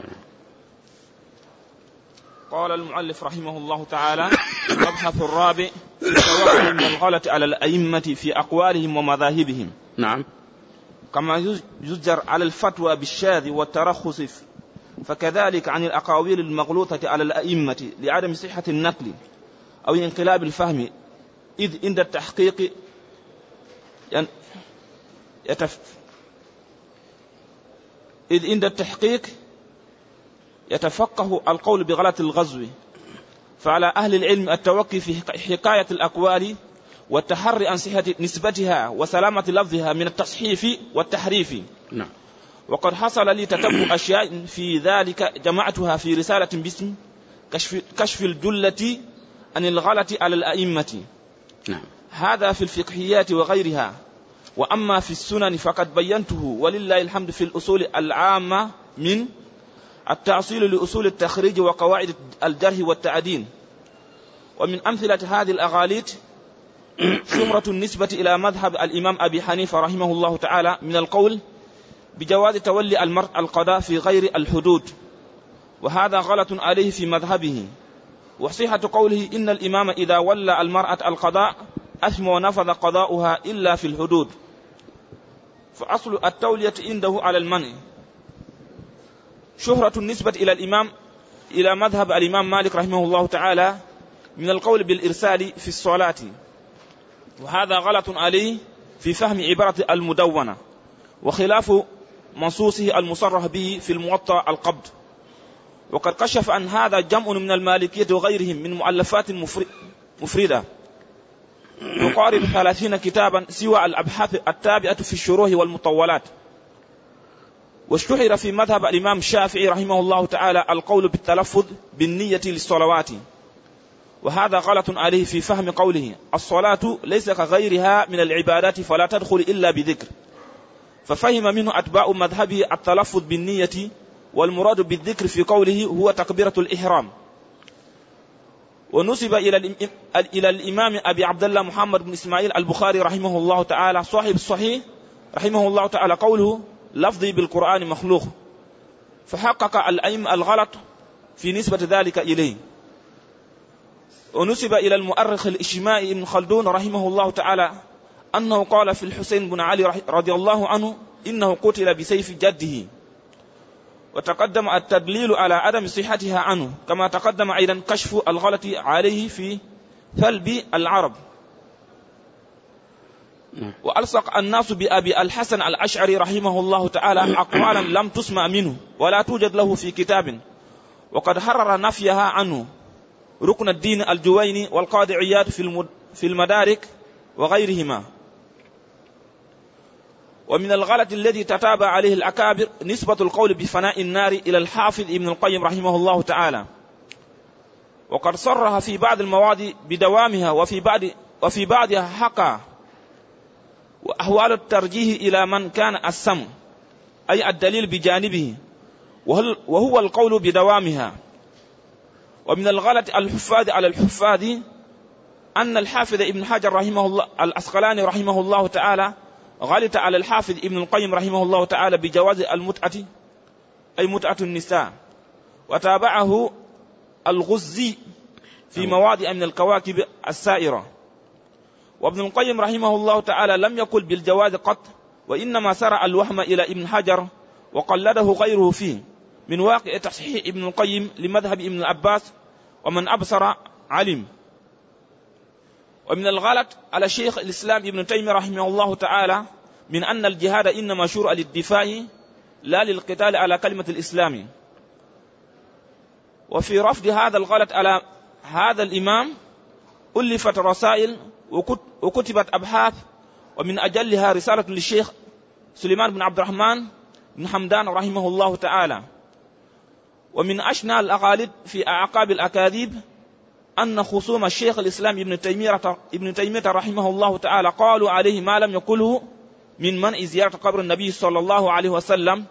قال المؤلف رحمه الله تعالى: المبحث الرابع في التوقي من الغلط على الأئمة في أقوالهم ومذاهبهم. نعم. كما يزجر على الفتوى بالشاذ والترخص، فكذلك عن الأقاويل المغلوطة على الأئمة لعدم صحة النقل أو انقلاب الفهم، إذ عند التحقيق يتف... إذ عند التحقيق يتفقه القول بغلط الغزو. فعلى أهل العلم التوقي في حكاية الأقوال والتحري عن صحة نسبتها وسلامة لفظها من التصحيف والتحريف. نعم. وقد حصل لي تتبع أشياء في ذلك جمعتها في رسالة باسم كشف, كشف الجلة عن الغلط على الأئمة. نعم. هذا في الفقهيات وغيرها. وأما في السنن فقد بينته ولله الحمد في الأصول العامة من التأصيل لأصول التخريج وقواعد الجرح والتعديل. ومن أمثلة هذه الأغاليط شهرة النسبة إلى مذهب الإمام أبي حنيفة رحمه الله تعالى من القول بجواز تولي المرء القضاء في غير الحدود، وهذا غلط عليه في مذهبه. وصحة قوله إن الإمام إذا ولى المرأة القضاء أثم ونفذ قضاؤها إلا في الحدود، فأصل التولية عنده على المنع. شهرة النسبة إلى الإمام إلى مذهب الإمام مالك رحمه الله تعالى من القول بالإرسال في الصلاة، وهذا غلط عليه في فهم عبارة المدونة، وخلاف منصوصه المصرح به في الموطأ القبض. وقد كشف عن هذا جمع من المالكية وغيرهم من مؤلفات مفردة يقارب ثلاثين كتابا سوى الأبحاث التابعة في الشروح والمطولات. واشتهر في مذهب الإمام الشافعي رحمه الله تعالى القول بالتلفظ بالنية للصلوات، وهذا غلط عليه في فهم قوله الصلاة ليس كغيرها من العبادات فلا تدخل إلا بذكر، ففهم منه أتباع مذهبه التلفظ بالنية، والمراد بالذكر في قوله هو تكبيرة الإحرام. ونسب إلى الإمام أبي عبد الله محمد بن إسماعيل البخاري رحمه الله تعالى صاحب الصحيح رحمه الله تعالى قوله لفظي بالقرآن مخلوق، فحقق الأئمة الغلط في نسبة ذلك إليه. ونسب إلى المؤرخ الإجتماعي ابن خلدون رحمه الله تعالى أنه قال في الحسين بن علي رضي الله عنه إنه قتل بسيف جده، وتقدم التدليل على عدم صحتها عنه، كما تقدم أيضا كشف الغلط عليه في ثلب العرب. وألصق الناس بأبي الحسن الأشعري رحمه الله تعالى أقوالا لم تسمع منه ولا توجد له في كتاب، وقد حرر نفيها عنه ركن الدين الجويني والقاضي عياض في المدارك وغيرهما. ومن الغلط الذي تتابع عليه الأكابر نسبة القول بفناء النار إلى الحافظ ابن القيم رحمه الله تعالى، وقد صرح في بعض المواضع بدوامها، وفي بعض وفي بعضها حقا. وأحوال الترجيح إلى من كان السمع أي الدليل بجانبه، وهو القول بدوامها. ومن الغلط الحفاظ على الحفاظ أن الحافظ ابن حجر رحمه الله الأسقلاني رحمه الله تعالى غلط على الحافظ ابن القيم رحمه الله تعالى بجواز المتعة أي متعة النساء، وتابعه الغزي في مواضع من الكواكب السائرة. وابن القيم رحمه الله تعالى لم يقل بالجواز قط، وإنما سرع الوهم إلى ابن حجر وقلده غيره فيه من واقع تصحيح ابن القيم لمذهب ابن العباس، ومن أبصر علم. ومن الغلط على شيخ الإسلام ابن تيمية رحمه الله تعالى من أن الجهاد إنما شرع للدفاع لا للقتال على كلمة الإسلام. وفي رفض هذا الغلط على هذا الإمام ألفت رسائل وكتبت أبحاث، ومن أجلها رسالة للشيخ سليمان بن عبد الرحمن بن حمدان رحمه الله تعالى. ومن أشنع الأغاليط في أعقاب الأكاذيب أن خصوم الشيخ الإسلام ابن تيمية ابن تيمية رحمه الله تعالى قالوا عليه ما لم يقله من منع زيارة قبر النبي صلى الله عليه وسلم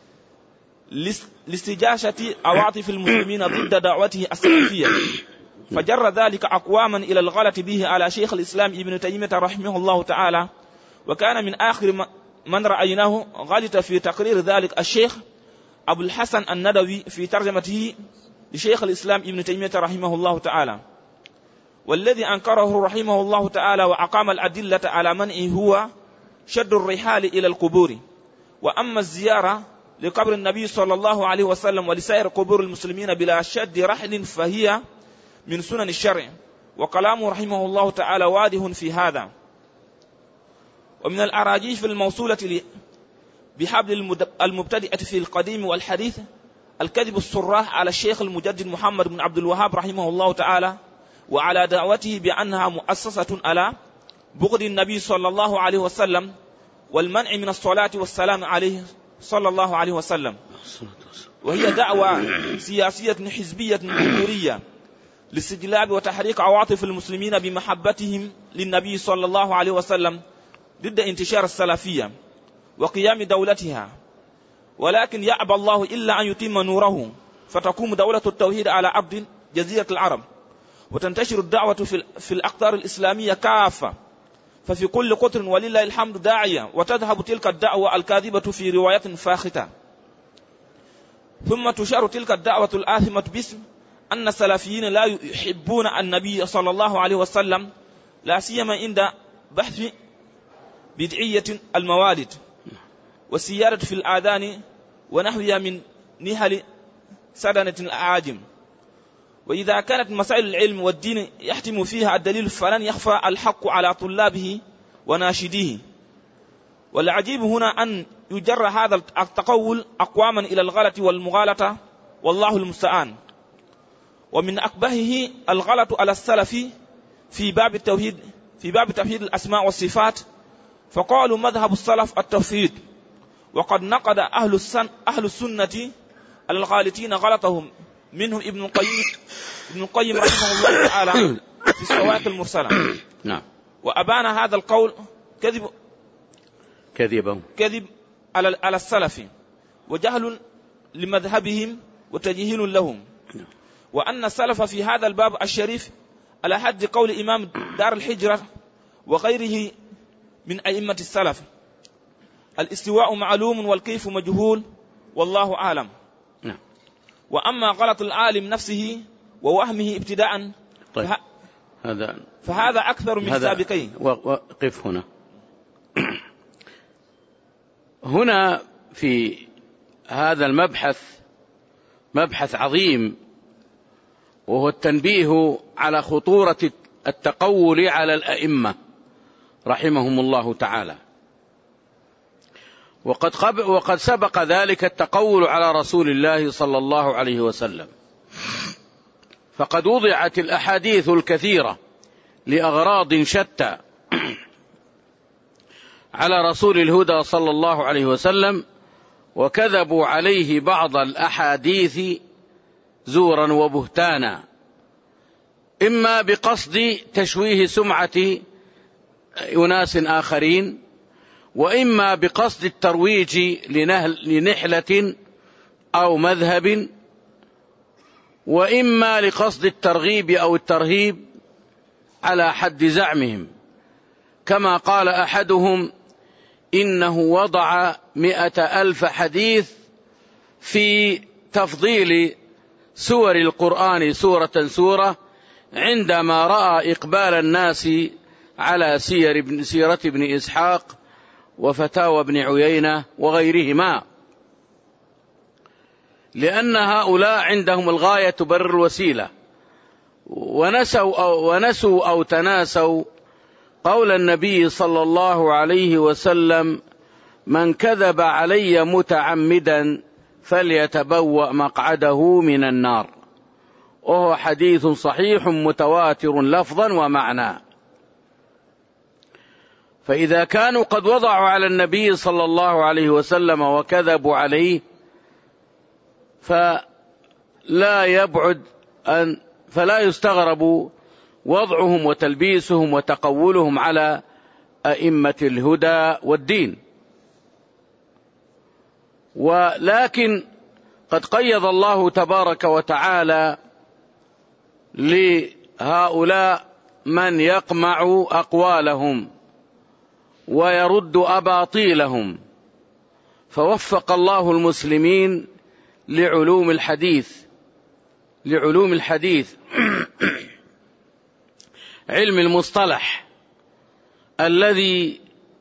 لاستجاشة عواطف المسلمين ضد دعوته السلفية، فجر ذلك أقواما إلى الغلط به على شيخ الإسلام ابن تيمية رحمه الله تعالى. وكان من آخر من رأيناه غلط في تقرير ذلك الشيخ أبو الحسن الندوي في ترجمته لشيخ الإسلام ابن تيمية رحمه الله تعالى. والذي أنكره رحمه الله تعالى وأقام الأدلة على منعه هو شد الرحال إلى القبور. وأما الزيارة لقبر النبي صلى الله عليه وسلم ولسائر قبور المسلمين بلا شد رحل فهي من سنن الشرع، وكلامه رحمه الله تعالى واضح في هذا. ومن الأراجيف الموصولة بحبل المبتدئة في القديم والحديث الكذب الصراح على الشيخ المجدد محمد بن عبد الوهاب رحمه الله تعالى وعلى دعوته بأنها مؤسسة على بغض النبي صلى الله عليه وسلم والمنع من الصلاة والسلام عليه صلى الله عليه وسلم، وهي دعوة سياسية حزبية جمهورية لاستجلاب وتحريك عواطف المسلمين بمحبتهم للنبي صلى الله عليه وسلم ضد انتشار السلفية وقيام دولتها. ولكن يأبى الله إلا أن يتم نوره، فتقوم دولة التوحيد على أرض جزيرة العرب، وتنتشر الدعوة في الأقطار الإسلامية كافة، ففي كل قطر ولله الحمد داعية، وتذهب تلك الدعوة الكاذبة في روايات فاختة. ثم تشار تلك الدعوة الآثمة باسم أن السلفيين لا يحبون النبي صلى الله عليه وسلم، لا سيما عند بحث بدعية الموالد والسيارة في الآذان ونحوها من نهل سدنة الأعاجم. وإذا كانت مسائل العلم والدين يحتم فيها الدليل فلن يخفى الحق على طلابه وناشديه. والعجيب هنا أن يجر هذا التقول أقواما إلى الغلط والمغالطة، والله المستعان. ومن أقبحه الغلط على السلف في باب التوحيد، في باب توحيد الأسماء والصفات، فقالوا مذهب السلف التوحيد، وقد نقد أهل السنة أهل السنة الغالطين غلطهم، منهم ابن القيم ابن القيم رحمه الله تعالى في الصواعق المرسلة. نعم. وأبان هذا القول كذب كذبا كذب على على السلف، وجهل لمذهبهم وتجهيل لهم، وأن السلف في هذا الباب الشريف على حد قول إمام دار الحجرة وغيره من أئمة السلف: الاستواء معلوم والكيف مجهول والله أعلم. نعم. وأما غلط العالم نفسه ووهمه ابتداء طيب. فه... هذا فهذا أكثر من سابقين. وقف هنا. هنا في هذا المبحث مبحث عظيم، وهو التنبيه على خطورة التقول على الأئمة رحمهم الله تعالى. وقد وقد سبق ذلك التقول على رسول الله صلى الله عليه وسلم، فقد وضعت الأحاديث الكثيرة لأغراض شتى على رسول الهدى صلى الله عليه وسلم، وكذبوا عليه بعض الأحاديث زورا وبهتانا، إما بقصد تشويه سمعة أناس آخرين، وإما بقصد الترويج لنحلة أو مذهب، وإما لقصد الترغيب أو الترهيب على حد زعمهم. كما قال أحدهم: إنه وضع مئة ألف حديث في تفضيل سور القرآن سورة سورة، عندما رأى إقبال الناس على سير سيرة ابن إسحاق وفتاوى ابن عيينة وغيرهما، لأن هؤلاء عندهم الغاية تبرر الوسيلة، ونسوا أو, ونسوا أو تناسوا قول النبي صلى الله عليه وسلم: من كذب علي متعمدا فليتبوأ مقعده من النار، وهو حديث صحيح متواتر لفظا ومعنى. فإذا كانوا قد وضعوا على النبي صلى الله عليه وسلم وكذبوا عليه، فلا يبعد أن فلا يستغرب وضعهم وتلبيسهم وتقولهم على أئمة الهدى والدين. ولكن قد قيض الله تبارك وتعالى لهؤلاء من يقمع أقوالهم ويرد أباطيلهم، فوفق الله المسلمين لعلوم الحديث لعلوم الحديث علم المصطلح الذي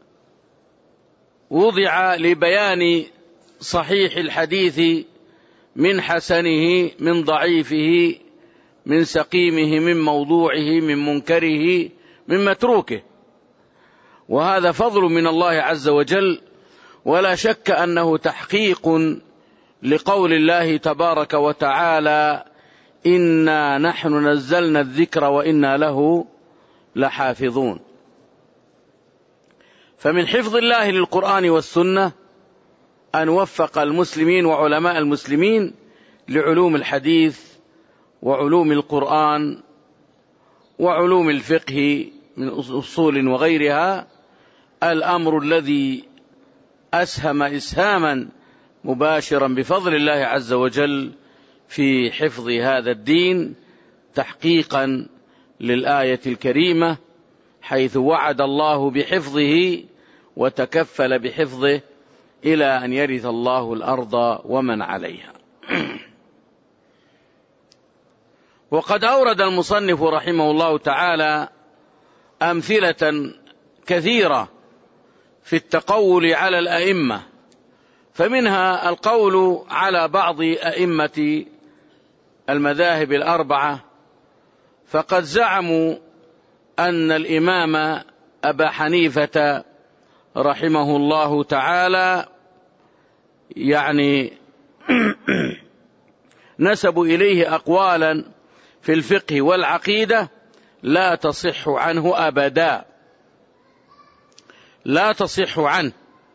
وضع لبيان صحيح الحديث من حسنه، من ضعيفه، من سقيمه، من موضوعه، من منكره، من متروكه. وهذا فضل من الله عز وجل، ولا شك أنه تحقيق لقول الله تبارك وتعالى: إنا نحن نزلنا الذكر وإنا له لحافظون. فمن حفظ الله للقرآن والسنة أن وفق المسلمين وعلماء المسلمين لعلوم الحديث وعلوم القرآن وعلوم الفقه من أصول وغيرها، الأمر الذي أسهم إسهاما مباشرا بفضل الله عز وجل في حفظ هذا الدين تحقيقا للآية الكريمة، حيث وعد الله بحفظه وتكفل بحفظه إلى أن يرث الله الأرض ومن عليها. وقد أورد المصنف رحمه الله تعالى أمثلة كثيرة في التقول على الأئمة، فمنها القول على بعض أئمة المذاهب الأربعة، فقد زعموا أن الإمام أبا حنيفة رحمه الله تعالى يعني نسبوا إليه أقوالا في الفقه والعقيدة لا تصح عنه أبدا، لا تصح عنه،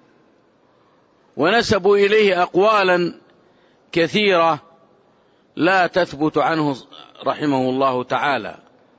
ونسبوا إليه أقوالا كثيرة لا تثبت عنه رحمه الله تعالى،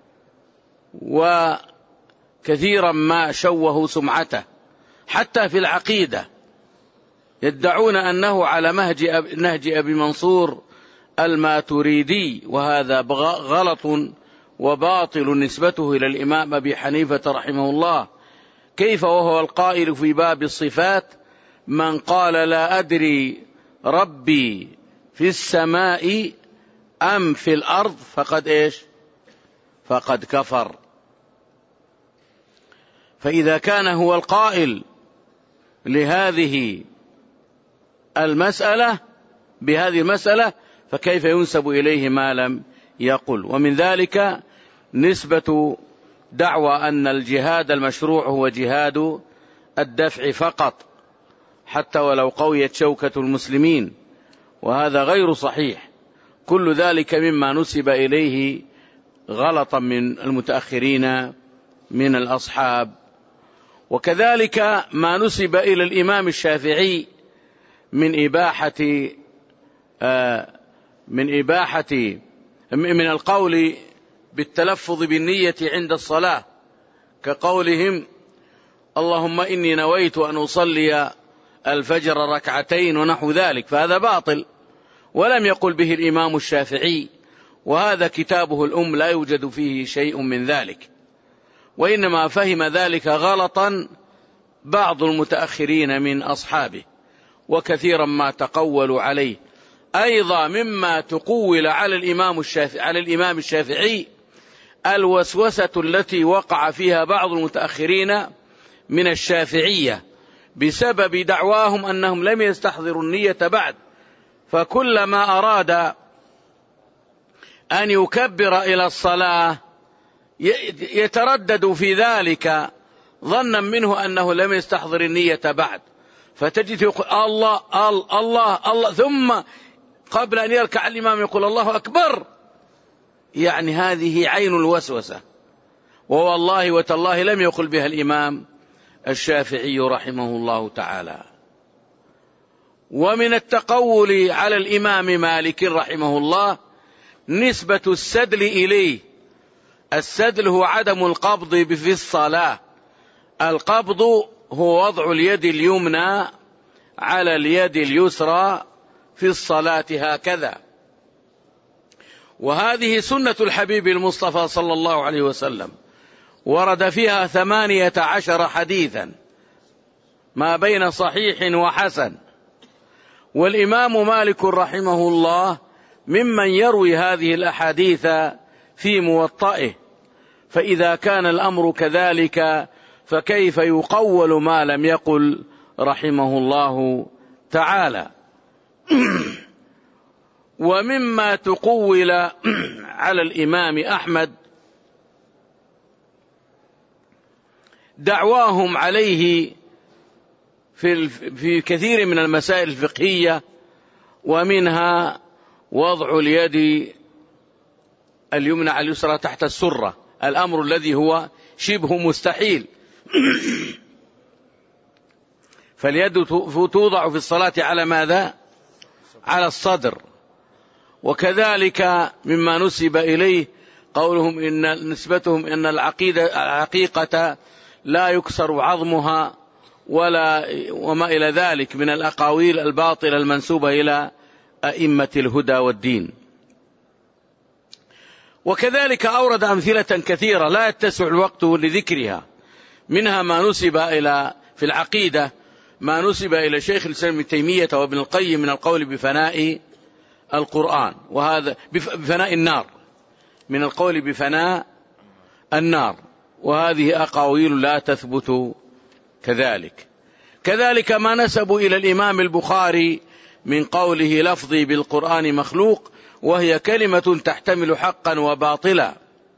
وكثيرا ما شوهوا سمعته حتى في العقيدة، يدعون أنه على نهج أبي منصور الماتريدي، وهذا غلط وباطل نسبته إلى الإمام أبي حنيفة رحمه الله. كيف وهو القائل في باب الصفات: من قال لا أدري ربي في السماء أم في الأرض فقد إيش؟ فقد كفر. فإذا كان هو القائل لهذه المسألة بهذه المسألة فكيف ينسب إليه ما لم يقل؟ ومن ذلك نسبة دعوى أن الجهاد المشروع هو جهاد الدفع فقط حتى ولو قويت شوكة المسلمين، وهذا غير صحيح. كل ذلك مما نسب إليه غلطا من المتأخرين من الأصحاب. وكذلك ما نسب إلى الإمام الشافعي من إباحة من إباحة من القول بالتلفظ بالنية عند الصلاة، كقولهم: اللهم إني نويت أن أصلي الفجر ركعتين ونحو ذلك، فهذا باطل ولم يقل به الإمام الشافعي، وهذا كتابه الأم لا يوجد فيه شيء من ذلك، وإنما فهم ذلك غلطا بعض المتأخرين من أصحابه، وكثيرا ما تقولوا عليه. أيضا مما تقول على الإمام الشافعي, على الإمام الشافعي الوسوسة التي وقع فيها بعض المتأخرين من الشافعية بسبب دعواهم أنهم لم يستحضروا النية بعد، فكلما أراد أن يكبر إلى الصلاة يتردد في ذلك ظنا منه أنه لم يستحضر النية بعد، فتجد يقول الله الله الله, الله ثم قبل أن يركع الإمام يقول الله أكبر. يعني هذه عين الوسوسة، ووالله وتالله لم يقل بها الإمام الشافعي رحمه الله تعالى. ومن التقول على الإمام مالك رحمه الله نسبة السدل إليه. السدل هو عدم القبض في الصلاة. القبض هو وضع اليد اليمنى على اليد اليسرى في الصلاة هكذا، وهذه سنة الحبيب المصطفى صلى الله عليه وسلم، ورد فيها ثمانية عشر حديثا ما بين صحيح وحسن. والإمام مالك رحمه الله ممن يروي هذه الأحاديث في موطئه، فإذا كان الأمر كذلك فكيف يقول ما لم يقل رحمه الله تعالى؟ ومما تقول على الإمام أحمد دعواهم عليه في في كثير من المسائل الفقهية، ومنها وضع اليد اليمنى على اليسرى تحت السرة، الأمر الذي هو شبه مستحيل. فاليد توضع في الصلاة على ماذا؟ على الصدر. وكذلك مما نسب إليه قولهم إن نسبتهم إن العقيدة العقيقة لا يكسر عظمها ولا وما إلى ذلك من الأقاويل الباطلة المنسوبة إلى أئمة الهدى والدين. وكذلك أورد أمثلة كثيرة لا يتسع الوقت لذكرها، منها ما نسب إلى في العقيدة ما نسب إلى شيخ الإسلام ابن تيمية وابن القيم من القول بفناء القرآن، وهذا بفناء النار، من القول بفناء النار، وهذه أقاويل لا تثبت كذلك. كذلك ما نسبوا إلى الإمام البخاري من قوله لفظي بالقرآن مخلوق، وهي كلمة تحتمل حقا وباطلا،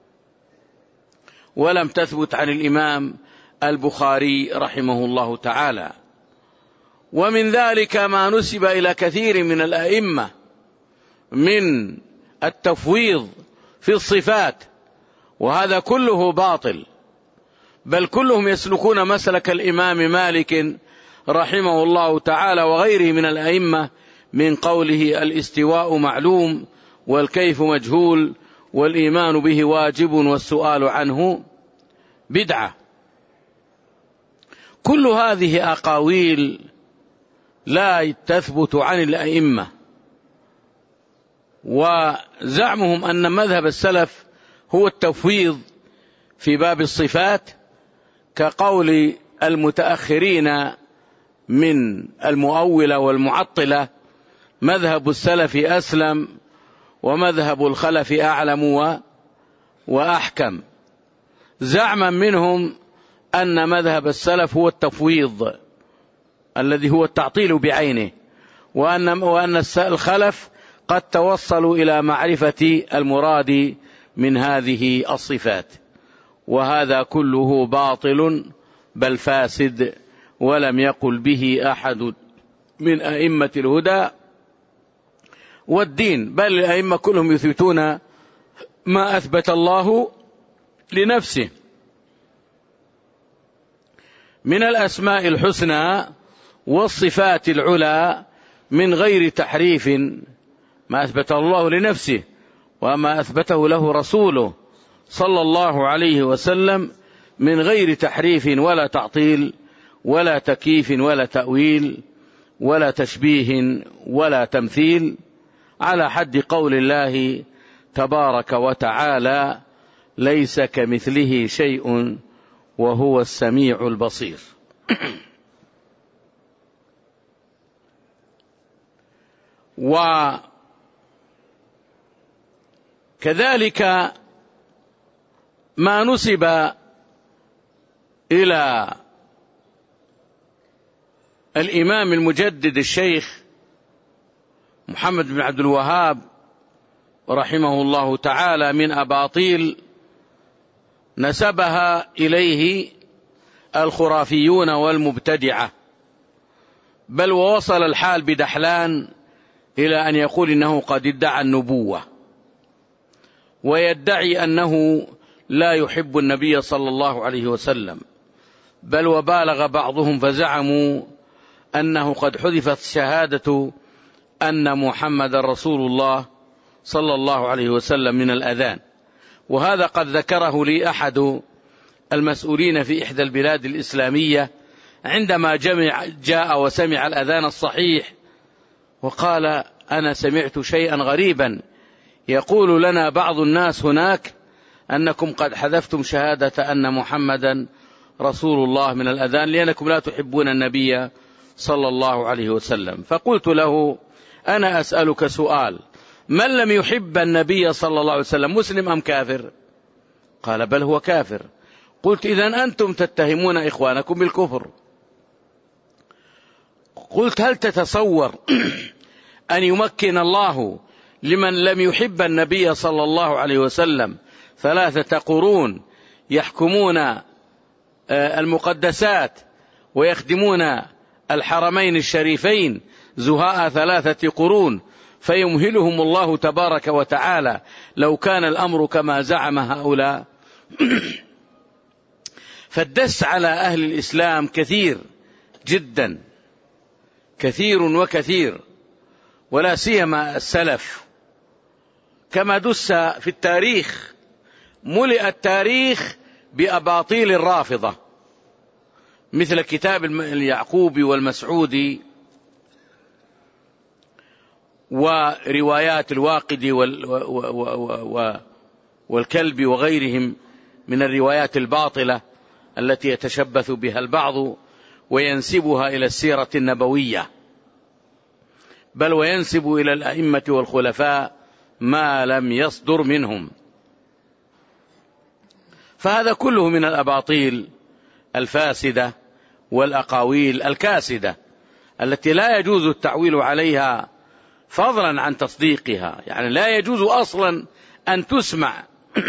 ولم تثبت عن الإمام البخاري رحمه الله تعالى. ومن ذلك ما نسب إلى كثير من الأئمة من التفويض في الصفات، وهذا كله باطل، بل كلهم يسلكون مسلك الإمام مالك رحمه الله تعالى وغيره من الأئمة من قوله الاستواء معلوم والكيف مجهول والإيمان به واجب والسؤال عنه بدعة. كل هذه أقاويل لا تثبت عن الأئمة، وزعمهم أن مذهب السلف هو التفويض في باب الصفات، كقول المتأخرين من المؤولة والمعطلة مذهب السلف أسلم ومذهب الخلف أعلم وأحكم، زعما منهم أن مذهب السلف هو التفويض الذي هو التعطيل بعينه، وأن, وأن الخلف قد توصلوا إلى معرفة المراد من هذه الصفات، وهذا كله باطل بل فاسد، ولم يقل به أحد من أئمة الهدى والدين، بل الأئمة كلهم يثبتون ما أثبت الله لنفسه من الأسماء الحسنى والصفات العلى من غير تحريف، ما أثبت الله لنفسه وما أثبته له رسوله صلى الله عليه وسلم من غير تحريف ولا تعطيل ولا تكييف ولا تأويل ولا تشبيه ولا تمثيل، على حد قول الله تبارك وتعالى ليس كمثله شيء وهو السميع البصير. وكذلك ما نسب إلى الإمام المجدد الشيخ محمد بن عبد الوهاب رحمه الله تعالى من أباطيل نسبها إليه الخرافيون والمبتدعة، بل ووصل الحال بدحلان إلى أن يقول إنه قد ادعى النبوة، ويدعي أنه لا يحب النبي صلى الله عليه وسلم، بل وبالغ بعضهم فزعموا أنه قد حذفت شهادة أن محمد رسول الله صلى الله عليه وسلم من الأذان. وهذا قد ذكره لي أحد المسؤولين في إحدى البلاد الإسلامية عندما جمع جاء وسمع الأذان الصحيح، وقال أنا سمعت شيئا غريبا، يقول لنا بعض الناس هناك أنكم قد حذفتم شهادة أن محمدا رسول الله من الأذان لأنكم لا تحبون النبي صلى الله عليه وسلم. فقلت له أنا أسألك سؤال، من لم يحب النبي صلى الله عليه وسلم مسلم أم كافر؟ قال بل هو كافر. قلت إذن أنتم تتهمون إخوانكم بالكفر. قلت هل تتصور أن يمكن الله لمن لم يحب النبي صلى الله عليه وسلم ثلاثة قرون يحكمون المقدسات ويخدمون الحرمين الشريفين زهاء ثلاثة قرون، فيمهلهم الله تبارك وتعالى لو كان الأمر كما زعم هؤلاء؟ فالدس على أهل الإسلام كثير جدا، كثير وكثير، ولا سيما السلف، كما دس في التاريخ. ملئ التاريخ بأباطيل الرافضة مثل كتاب اليعقوبي والمسعودي وروايات الواقدي والكلبي وغيرهم من الروايات الباطلة التي يتشبث بها البعض وينسبها إلى السيرة النبوية، بل وينسب إلى الأئمة والخلفاء ما لم يصدر منهم. فهذا كله من الأباطيل الفاسدة والأقاويل الكاسدة التي لا يجوز التعويل عليها فضلا عن تصديقها، يعني لا يجوز أصلا أن تسمع.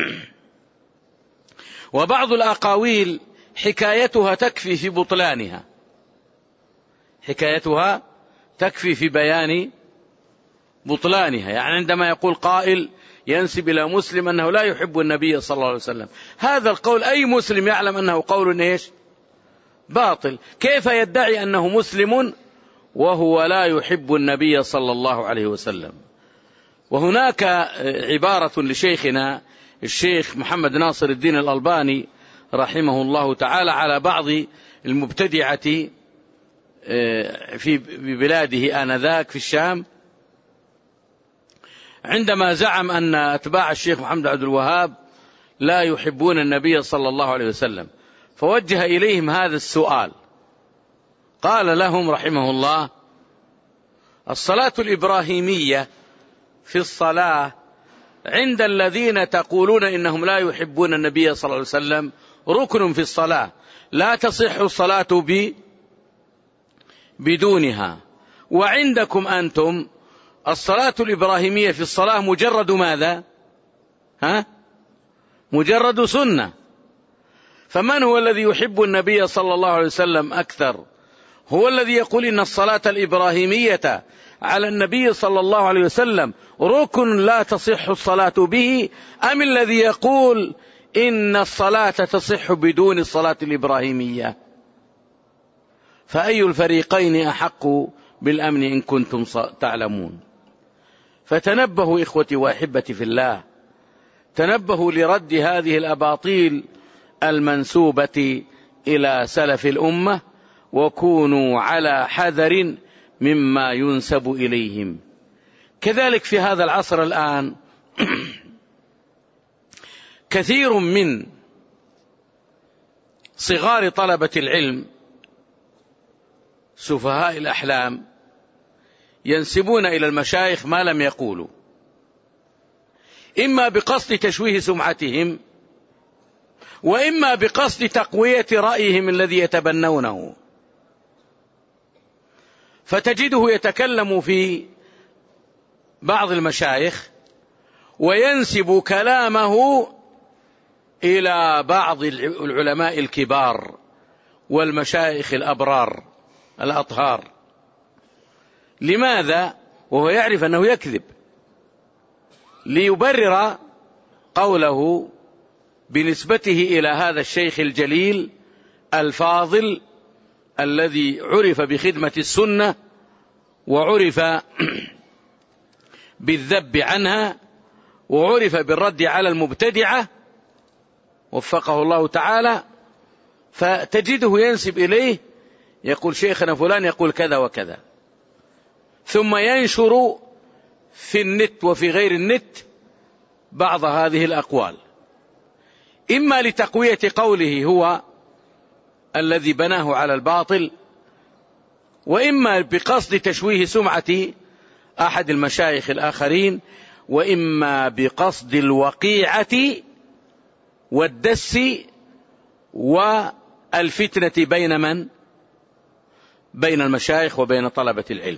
وبعض الأقاويل حكايتها تكفي في بطلانها، حكايتها تكفي في بيان بطلانها. يعني عندما يقول قائل ينسب إلى مسلم أنه لا يحب النبي صلى الله عليه وسلم، هذا القول أي مسلم يعلم أنه قول إيش؟ باطل. كيف يدعي أنه مسلم وهو لا يحب النبي صلى الله عليه وسلم؟ وهناك عبارة لشيخنا الشيخ محمد ناصر الدين الألباني رحمه الله تعالى على بعض المبتدعة في بلاده آنذاك في الشام، عندما زعم أن أتباع الشيخ محمد عبد الوهاب لا يحبون النبي صلى الله عليه وسلم، فوجه إليهم هذا السؤال، قال لهم رحمه الله: الصلاة الإبراهيمية في الصلاة عند الذين تقولون إنهم لا يحبون النبي صلى الله عليه وسلم ركن في الصلاة، لا تصح الصلاة ب بدونها، وعندكم أنتم الصلاة الإبراهيمية في الصلاة مجرد ماذا؟ ها؟ مجرد سنة. فمن هو الذي يحب النبي صلى الله عليه وسلم أكثر؟ هو الذي يقول إن الصلاة الإبراهيمية على النبي صلى الله عليه وسلم ركن لا تصح الصلاة به، أم الذي يقول إن الصلاة تصح بدون الصلاة الإبراهيمية؟ فأي الفريقين أحق بالأمن إن كنتم تعلمون؟ فتنبهوا إخوتي وأحبتي في الله، تنبهوا لرد هذه الأباطيل المنسوبة إلى سلف الأمة، وكونوا على حذر مما ينسب إليهم. كذلك في هذا العصر الآن كثير من صغار طلبة العلم سفهاء الأحلام ينسبون إلى المشايخ ما لم يقولوا، إما بقصد تشويه سمعتهم، وإما بقصد تقوية رأيهم الذي يتبنونه. فتجده يتكلم في بعض المشايخ وينسب كلامه إلى بعض العلماء الكبار والمشايخ الأبرار الأطهار. لماذا؟ وهو يعرف أنه يكذب، ليبرر قوله بنسبته إلى هذا الشيخ الجليل الفاضل الذي عرف بخدمة السنة وعرف بالذب عنها وعرف بالرد على المبتدعة وفقه الله تعالى. فتجده ينسب إليه، يقول شيخنا فلان يقول كذا وكذا، ثم ينشر في النت وفي غير النت بعض هذه الأقوال، إما لتقوية قوله هو الذي بناه على الباطل، وإما بقصد تشويه سمعة أحد المشايخ الآخرين، وإما بقصد الوقيعة والدس والفتنة بين من؟ بين المشايخ وبين طلبة العلم.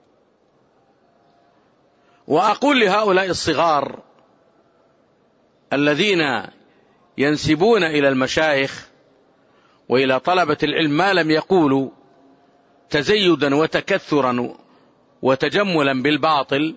وأقول لهؤلاء الصغار الذين ينسبون إلى المشايخ وإلى طلبة العلم ما لم يقولوا تزيدا وتكثرا وتجملا بالباطل،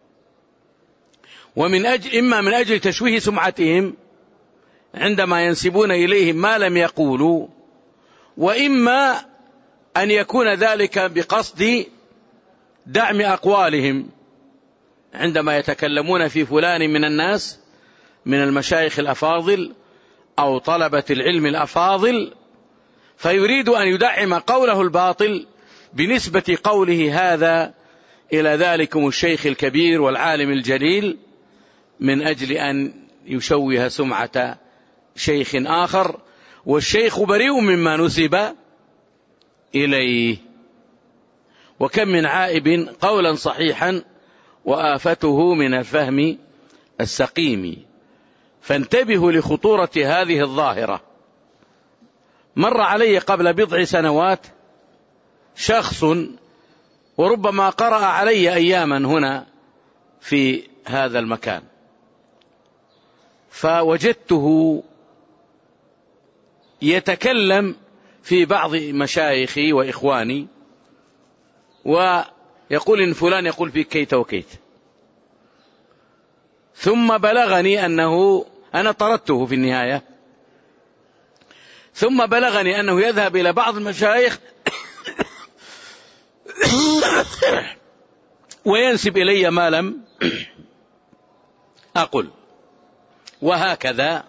ومن أجل إما من أجل تشويه سمعتهم عندما ينسبون إليهم ما لم يقولوا، وإما أن يكون ذلك بقصد دعم أقوالهم عندما يتكلمون في فلان من الناس من المشايخ الأفاضل أو طلبة العلم الأفاضل، فيريد أن يدعم قوله الباطل بنسبة قوله هذا إلى ذلكم الشيخ الكبير والعالم الجليل، من أجل أن يشوه سمعة شيخ آخر، والشيخ بريء مما نسب إليه. وكم من عائب قولا صحيحا وآفته من الفهم السقيم. فانتبهوا لخطورة هذه الظاهرة. مر علي قبل بضع سنوات شخص، وربما قرأ علي أياما هنا في هذا المكان، فوجدته يتكلم في بعض مشايخي وإخواني ويقول إن فلان يقول في كيت وكيت، ثم بلغني أنه، أنا طردته في النهاية، ثم بلغني أنه يذهب إلى بعض المشايخ وينسب إلي ما لم أقل. وهكذا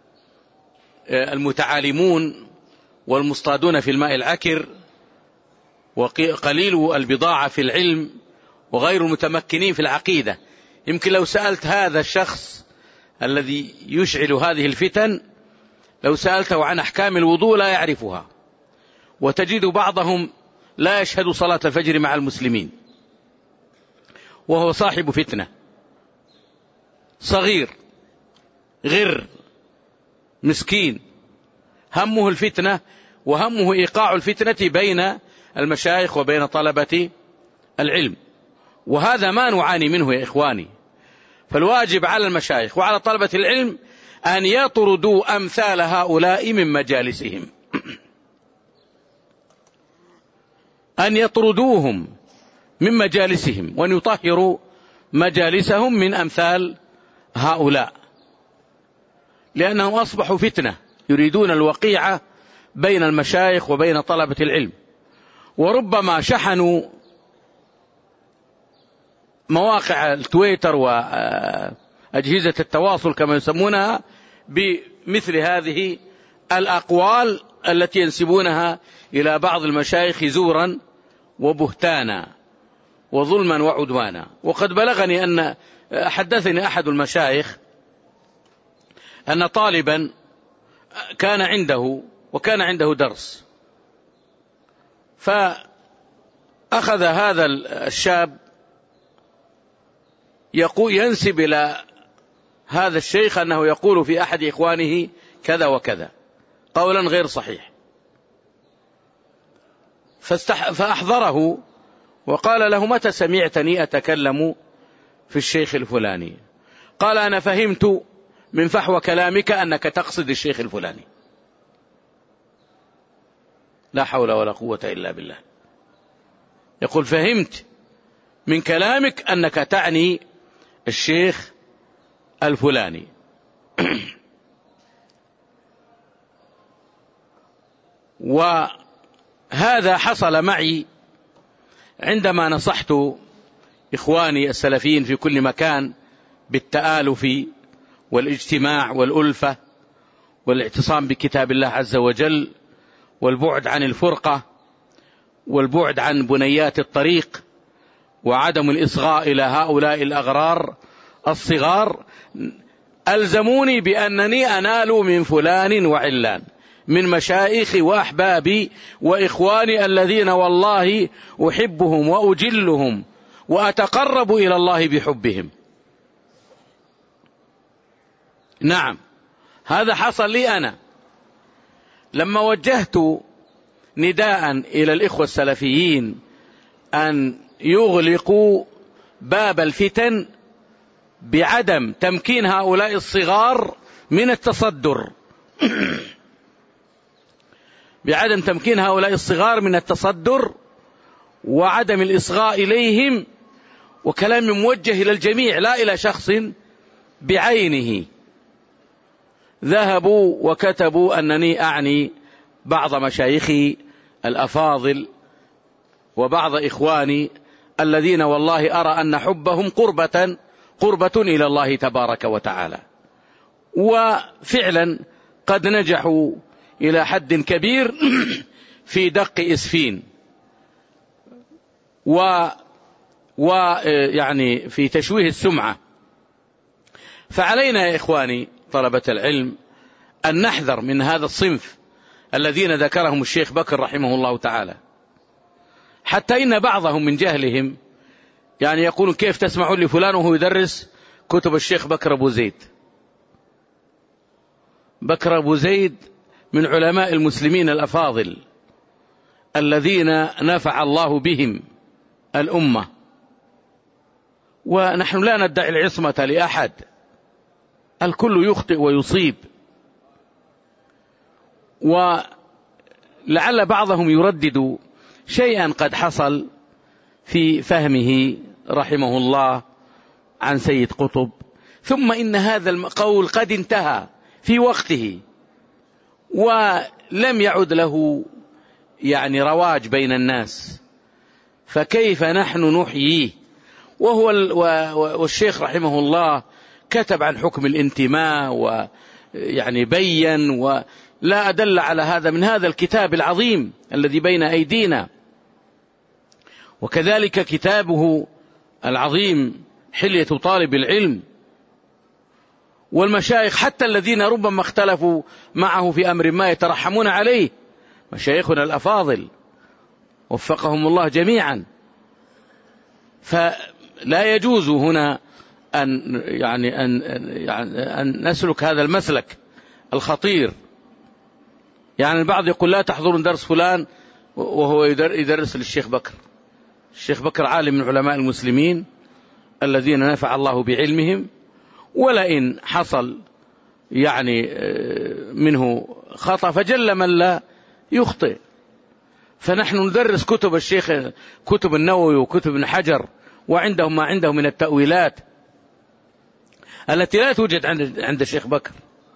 المتعالمون والمصطادون في الماء العكر وقليل البضاعة في العلم وغير المتمكنين في العقيدة. يمكن لو سألت هذا الشخص الذي يشعل هذه الفتن، لو سألته عن أحكام الوضوء لا يعرفها، وتجد بعضهم لا يشهد صلاة الفجر مع المسلمين، وهو صاحب فتنة، صغير غر مسكين، همه الفتنة وهمه إيقاع الفتنة بين المشايخ وبين طلبة العلم، وهذا ما نعاني منه يا إخواني. فالواجب على المشايخ وعلى طلبة العلم أن يطردوا أمثال هؤلاء من مجالسهم، أن يطردوهم من مجالسهم، وأن يطهروا مجالسهم من أمثال هؤلاء، لأنهم أصبحوا فتنة، يريدون الوقيعة بين المشايخ وبين طلبة العلم. وربما شحنوا مواقع التويتر وأجهزة التواصل كما يسمونها بمثل هذه الأقوال التي ينسبونها إلى بعض المشايخ زورا وبهتانا وظلما وعدوانا. وقد بلغني أن حدثني أحد المشايخ أن طالبا كان عنده وكان عنده درس، فأخذ هذا الشاب يقول ينسب إلى هذا الشيخ أنه يقول في أحد إخوانه كذا وكذا قولا غير صحيح، فأحضره وقال له متى سمعتني أتكلم في الشيخ الفلاني؟ قال أنا فهمت من فحوى كلامك أنك تقصد الشيخ الفلاني. لا حول ولا قوة إلا بالله. يقول فهمت من كلامك أنك تعني الشيخ الفلاني. وهذا حصل معي عندما نصحت إخواني السلفيين في كل مكان بالتآلف والاجتماع والألفة والاعتصام بكتاب الله عز وجل والبعد عن الفرقة والبعد عن بنيات الطريق وعدم الإصغاء إلى هؤلاء الأغرار الصغار، ألزموني بأنني أنال من فلان وعلان من مشايخي وأحبابي وإخواني الذين والله أحبهم وأجلهم وأتقرب إلى الله بحبهم. نعم هذا حصل لي أنا لما وجهت نداء إلى الإخوة السلفيين أن يغلقوا باب الفتن بعدم تمكين هؤلاء الصغار من التصدر بعدم تمكين هؤلاء الصغار من التصدر وعدم الإصغاء إليهم، وكلام موجه إلى الجميع لا إلى شخص بعينه. ذهبوا وكتبوا أنني أعني بعض مشايخي الأفاضل وبعض إخواني الذين والله أرى أن حبهم قربة قربة إلى الله تبارك وتعالى. وفعلا قد نجحوا إلى حد كبير في دق إسفين و ويعني في تشويه السمعة. فعلينا يا إخواني طلبة العلم أن نحذر من هذا الصنف الذين ذكرهم الشيخ بكر رحمه الله تعالى، حتى إن بعضهم من جهلهم يعني يقولون كيف تسمعون لفلان وهو يدرس كتب الشيخ بكر أبو زيد. بكر أبو زيد من علماء المسلمين الأفاضل الذين نفع الله بهم الأمة، ونحن لا ندعي العصمة لأحد، الكل يخطئ ويصيب، ولعل بعضهم يردد شيئا قد حصل في فهمه رحمه الله عن سيد قطب، ثم إن هذا القول قد انتهى في وقته ولم يعد له يعني رواج بين الناس، فكيف نحن نحييه؟ وهو والشيخ رحمه الله كتب عن حكم الانتماء ويعني بين، ولا أدل على هذا من هذا الكتاب العظيم الذي بين أيدينا، وكذلك كتابه العظيم حلية طالب العلم. والمشايخ حتى الذين ربما اختلفوا معه في أمر ما يترحمون عليه، مشايخنا الأفاضل وفقهم الله جميعا. فلا يجوز هنا أن يعني أن يعني أن نسلك هذا المسلك الخطير. يعني البعض يقول لا تحضرون درس فلان وهو يدرس للشيخ بكر. الشيخ بكر عالم من علماء المسلمين الذين نفع الله بعلمهم، ولئن حصل يعني منه خطأ فجل من لا يخطئ. فنحن ندرس كتب الشيخ، كتب النووي وكتب ابن حجر، وعندهم ما عندهم من التأويلات التي لا توجد عند الشيخ بكر.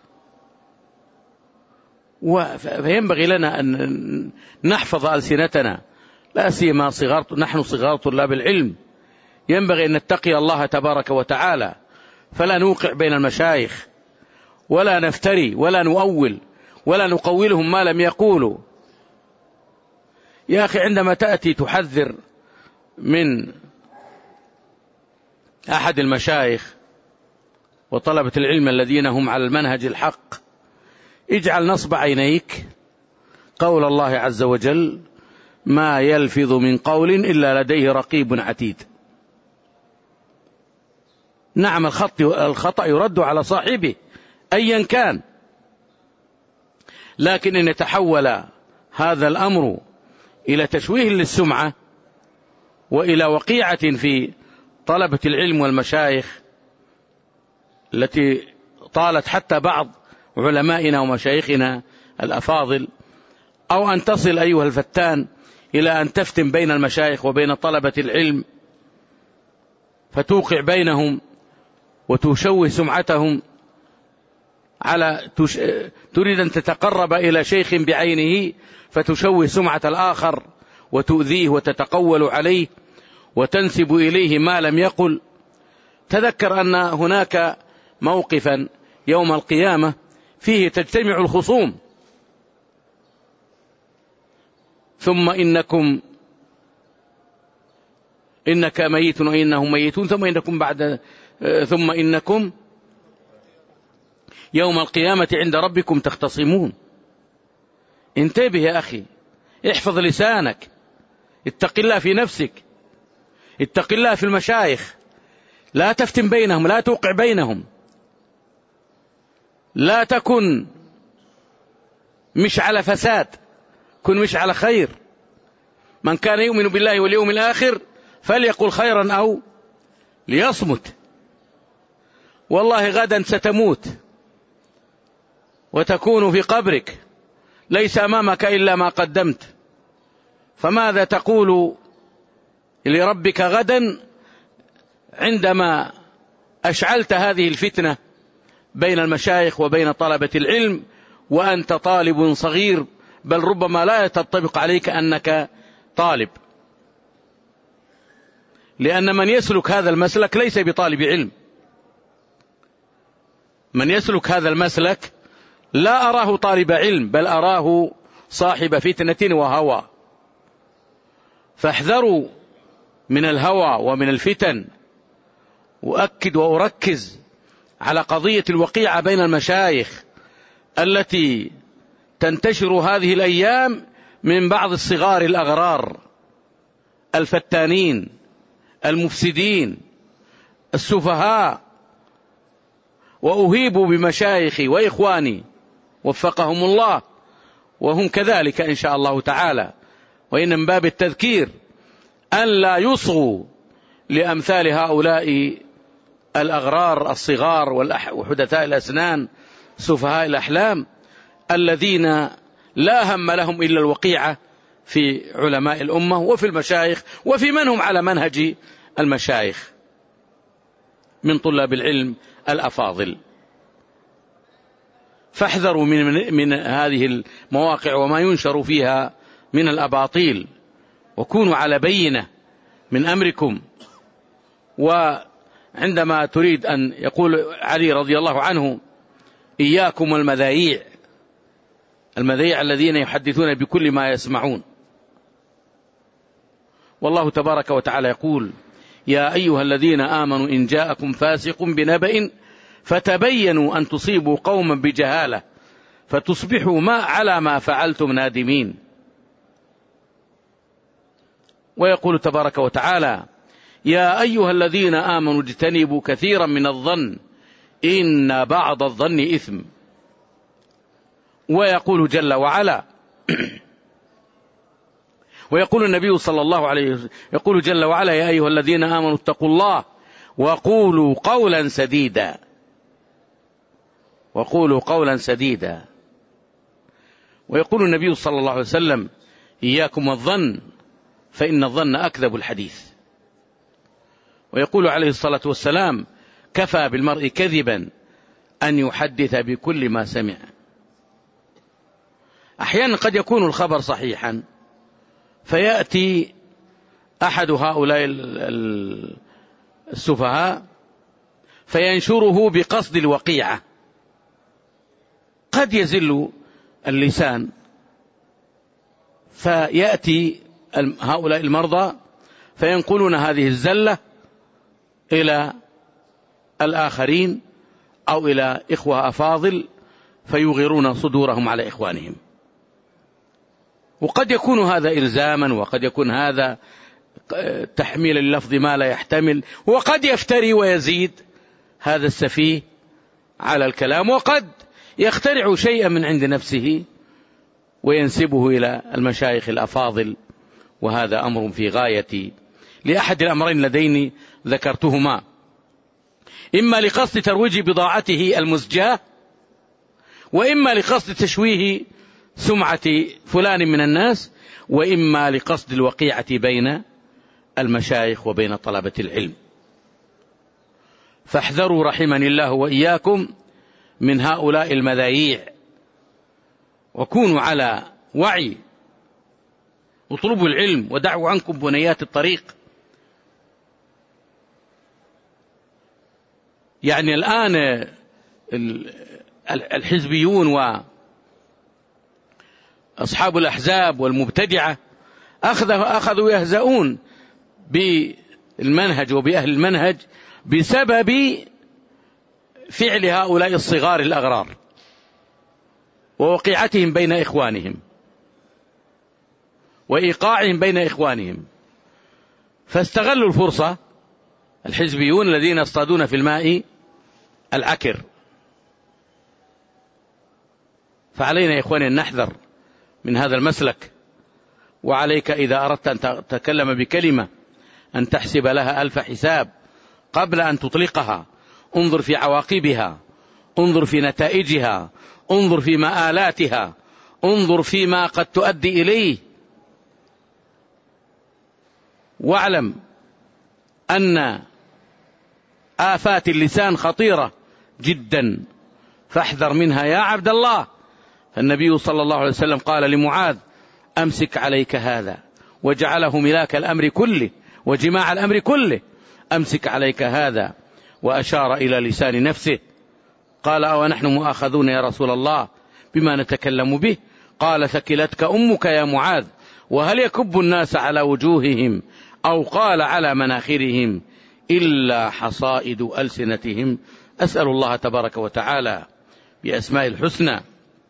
فينبغي لنا أن نحفظ ألسنتنا، لا سيما صغار نحن صغار طلاب العلم، ينبغي أن نتقي الله تبارك وتعالى، فلا نوقع بين المشايخ ولا نفتري ولا نؤول ولا نقولهم ما لم يقولوا. يا أخي عندما تأتي تحذر من أحد المشايخ وطلبة العلم الذين هم على المنهج الحق، اجعل نصب عينيك قول الله عز وجل: ما يلفظ من قول إلا لديه رقيب عتيد. نعم الخطأ يرد على صاحبه أيا كان، لكن إن يتحول هذا الأمر إلى تشويه للسمعة وإلى وقيعة في طلبة العلم والمشايخ التي طالت حتى بعض علمائنا ومشايخنا الأفاضل، أو أن تصل أيها الفتان إلى أن تفتن بين المشايخ وبين طلبة العلم فتوقع بينهم وتشوه سمعتهم، على تش... تريد أن تتقرب إلى شيخ بعينه فتشوه سمعة الآخر وتؤذيه وتتقول عليه وتنسب إليه ما لم يقل. تذكر أن هناك موقفا يوم القيامة فيه تجتمع الخصوم: ثم إنكم إنك ميت وإنهم ميتون ثم إنكم بعد ثم إنكم يوم القيامة عند ربكم تختصمون. انتبه يا أخي، احفظ لسانك، اتق الله في نفسك، اتق الله في المشايخ، لا تفتن بينهم، لا توقع بينهم، لا تكن مش على فساد، كن مش على خير. من كان يؤمن بالله واليوم الآخر فليقل خيرا أو ليصمت. والله غدا ستموت وتكون في قبرك، ليس أمامك إلا ما قدمت، فماذا تقول لربك غدا عندما أشعلت هذه الفتنة بين المشايخ وبين طلبة العلم وأنت طالب صغير، بل ربما لا تطبق عليك أنك طالب، لأن من يسلك هذا المسلك ليس بطالب علم. من يسلك هذا المسلك لا أراه طالب علم، بل أراه صاحب فتنة وهوى. فاحذروا من الهوى ومن الفتن. وأكد وأركز على قضية الوقيعة بين المشايخ التي تنتشر هذه الأيام من بعض الصغار الأغرار الفتانين المفسدين السفهاء. وأهيب بمشايخي وإخواني وفقهم الله، وهم كذلك إن شاء الله تعالى، وإن من باب التذكير أن لا يصغوا لأمثال هؤلاء الأغرار الصغار وحدثاء الأسنان سفهاء الأحلام الذين لا هم لهم إلا الوقيعة في علماء الأمة وفي المشايخ وفي من هم على منهج المشايخ من طلاب العلم الأفاضل. فاحذروا من, من هذه المواقع وما ينشر فيها من الأباطيل، وكونوا على بينة من أمركم. وعندما تريد أن يقول علي رضي الله عنه: إياكم المذايع، المذايع الذين يحدثون بكل ما يسمعون. والله تبارك وتعالى يقول: يا أيها الذين آمنوا إن جاءكم فاسق بنبأ فتبينوا أن تصيبوا قوما بجهالة فتصبحوا ما على ما فعلتم نادمين. ويقول تبارك وتعالى: يا أيها الذين آمنوا اجتنبوا كثيرا من الظن إن بعض الظن إثم. ويقول جل وعلا ويقول النبي صلى الله عليه وسلم يقول جل وعلا: يا أيها الذين آمنوا اتقوا الله وقولوا قولا سديدا، وقولوا قولا سديدا. ويقول النبي صلى الله عليه وسلم: إياكم الظن فإن الظن أكذب الحديث. ويقول عليه الصلاة والسلام: كفى بالمرء كذبا أن يحدث بكل ما سمع. أحيانا قد يكون الخبر صحيحا، فيأتي أحد هؤلاء السفهاء فينشره بقصد الوقيعة. قد يزل اللسان، فيأتي هؤلاء المرضى فينقلون هذه الزلة إلى الآخرين أو إلى إخوة أفاضل فيغيرون صدورهم على إخوانهم. وقد يكون هذا إلزاما، وقد يكون هذا تحميل اللفظ ما لا يحتمل، وقد يفتري ويزيد هذا السفيه على الكلام، وقد يخترع شيئا من عند نفسه وينسبه إلى المشايخ الأفاضل. وهذا أمر في غاية لأحد الأمرين اللذين ذكرتهما: إما لقصد ترويج بضاعته المزجاة، وإما لقصد تشويه سمعة فلان من الناس، وإما لقصد الوقيعة بين المشايخ وبين طلبة العلم. فاحذروا رحمني الله وإياكم من هؤلاء المذايع، وكونوا على وعي، اطلبوا العلم ودعوا عنكم بنيات الطريق. يعني الآن الحزبيون وأصحاب الأحزاب والمبتدعة أخذوا يهزؤون بالمنهج وبأهل المنهج بسبب فعل هؤلاء الصغار الأغرار ووقيعتهم بين إخوانهم وإيقاعهم بين إخوانهم. فاستغلوا الفرصة الحزبيون الذين يصطادون في الماء العكر. فعلينا يا إخواني أن نحذر من هذا المسلك. وعليك إذا أردت أن تتكلم بكلمة أن تحسب لها ألف حساب قبل أن تطلقها. انظر في عواقبها، انظر في نتائجها، انظر في مآلاتها، انظر فيما قد تؤدي إليه. واعلم أن آفات اللسان خطيرة جدا، فاحذر منها يا عبد الله. فالنبي صلى الله عليه وسلم قال لمعاذ: أمسك عليك هذا، وجعله ملاك الأمر كله وجماع الأمر كله. أمسك عليك هذا، وأشار إلى لسان نفسه. قال: أو نحن مؤاخذون يا رسول الله؟ بما نتكلم به. قال ثكلتك أمك يا معاذ وهل يكب الناس على وجوههم أو قال على مناخرهم إلا حصائد ألسنتهم. أسأل الله تبارك وتعالى بأسماء الحسنى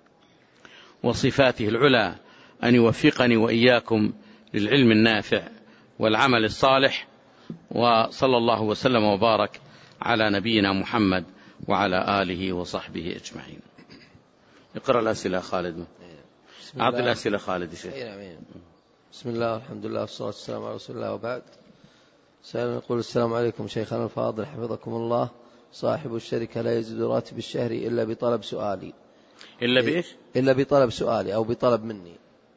وصفاته العلى أن يوفقني وإياكم للعلم النافع والعمل الصالح، وصلى الله وسلم وبارك على نبينا محمد وعلى آله وصحبه أجمعين. اقرأ الأسئلة خالد. أعطي الأسئلة خالد شيخ. بسم الله والحمد لله والصلاة والسلام على رسول الله وبعد. سائل يقول: السلام عليكم شيخنا الفاضل حفظكم الله، صاحب الشركة لا يزيد راتب الشهر إلا بطلب سؤالي. إلا بإيش؟ إلا بطلب سؤالي أو بطلب مني.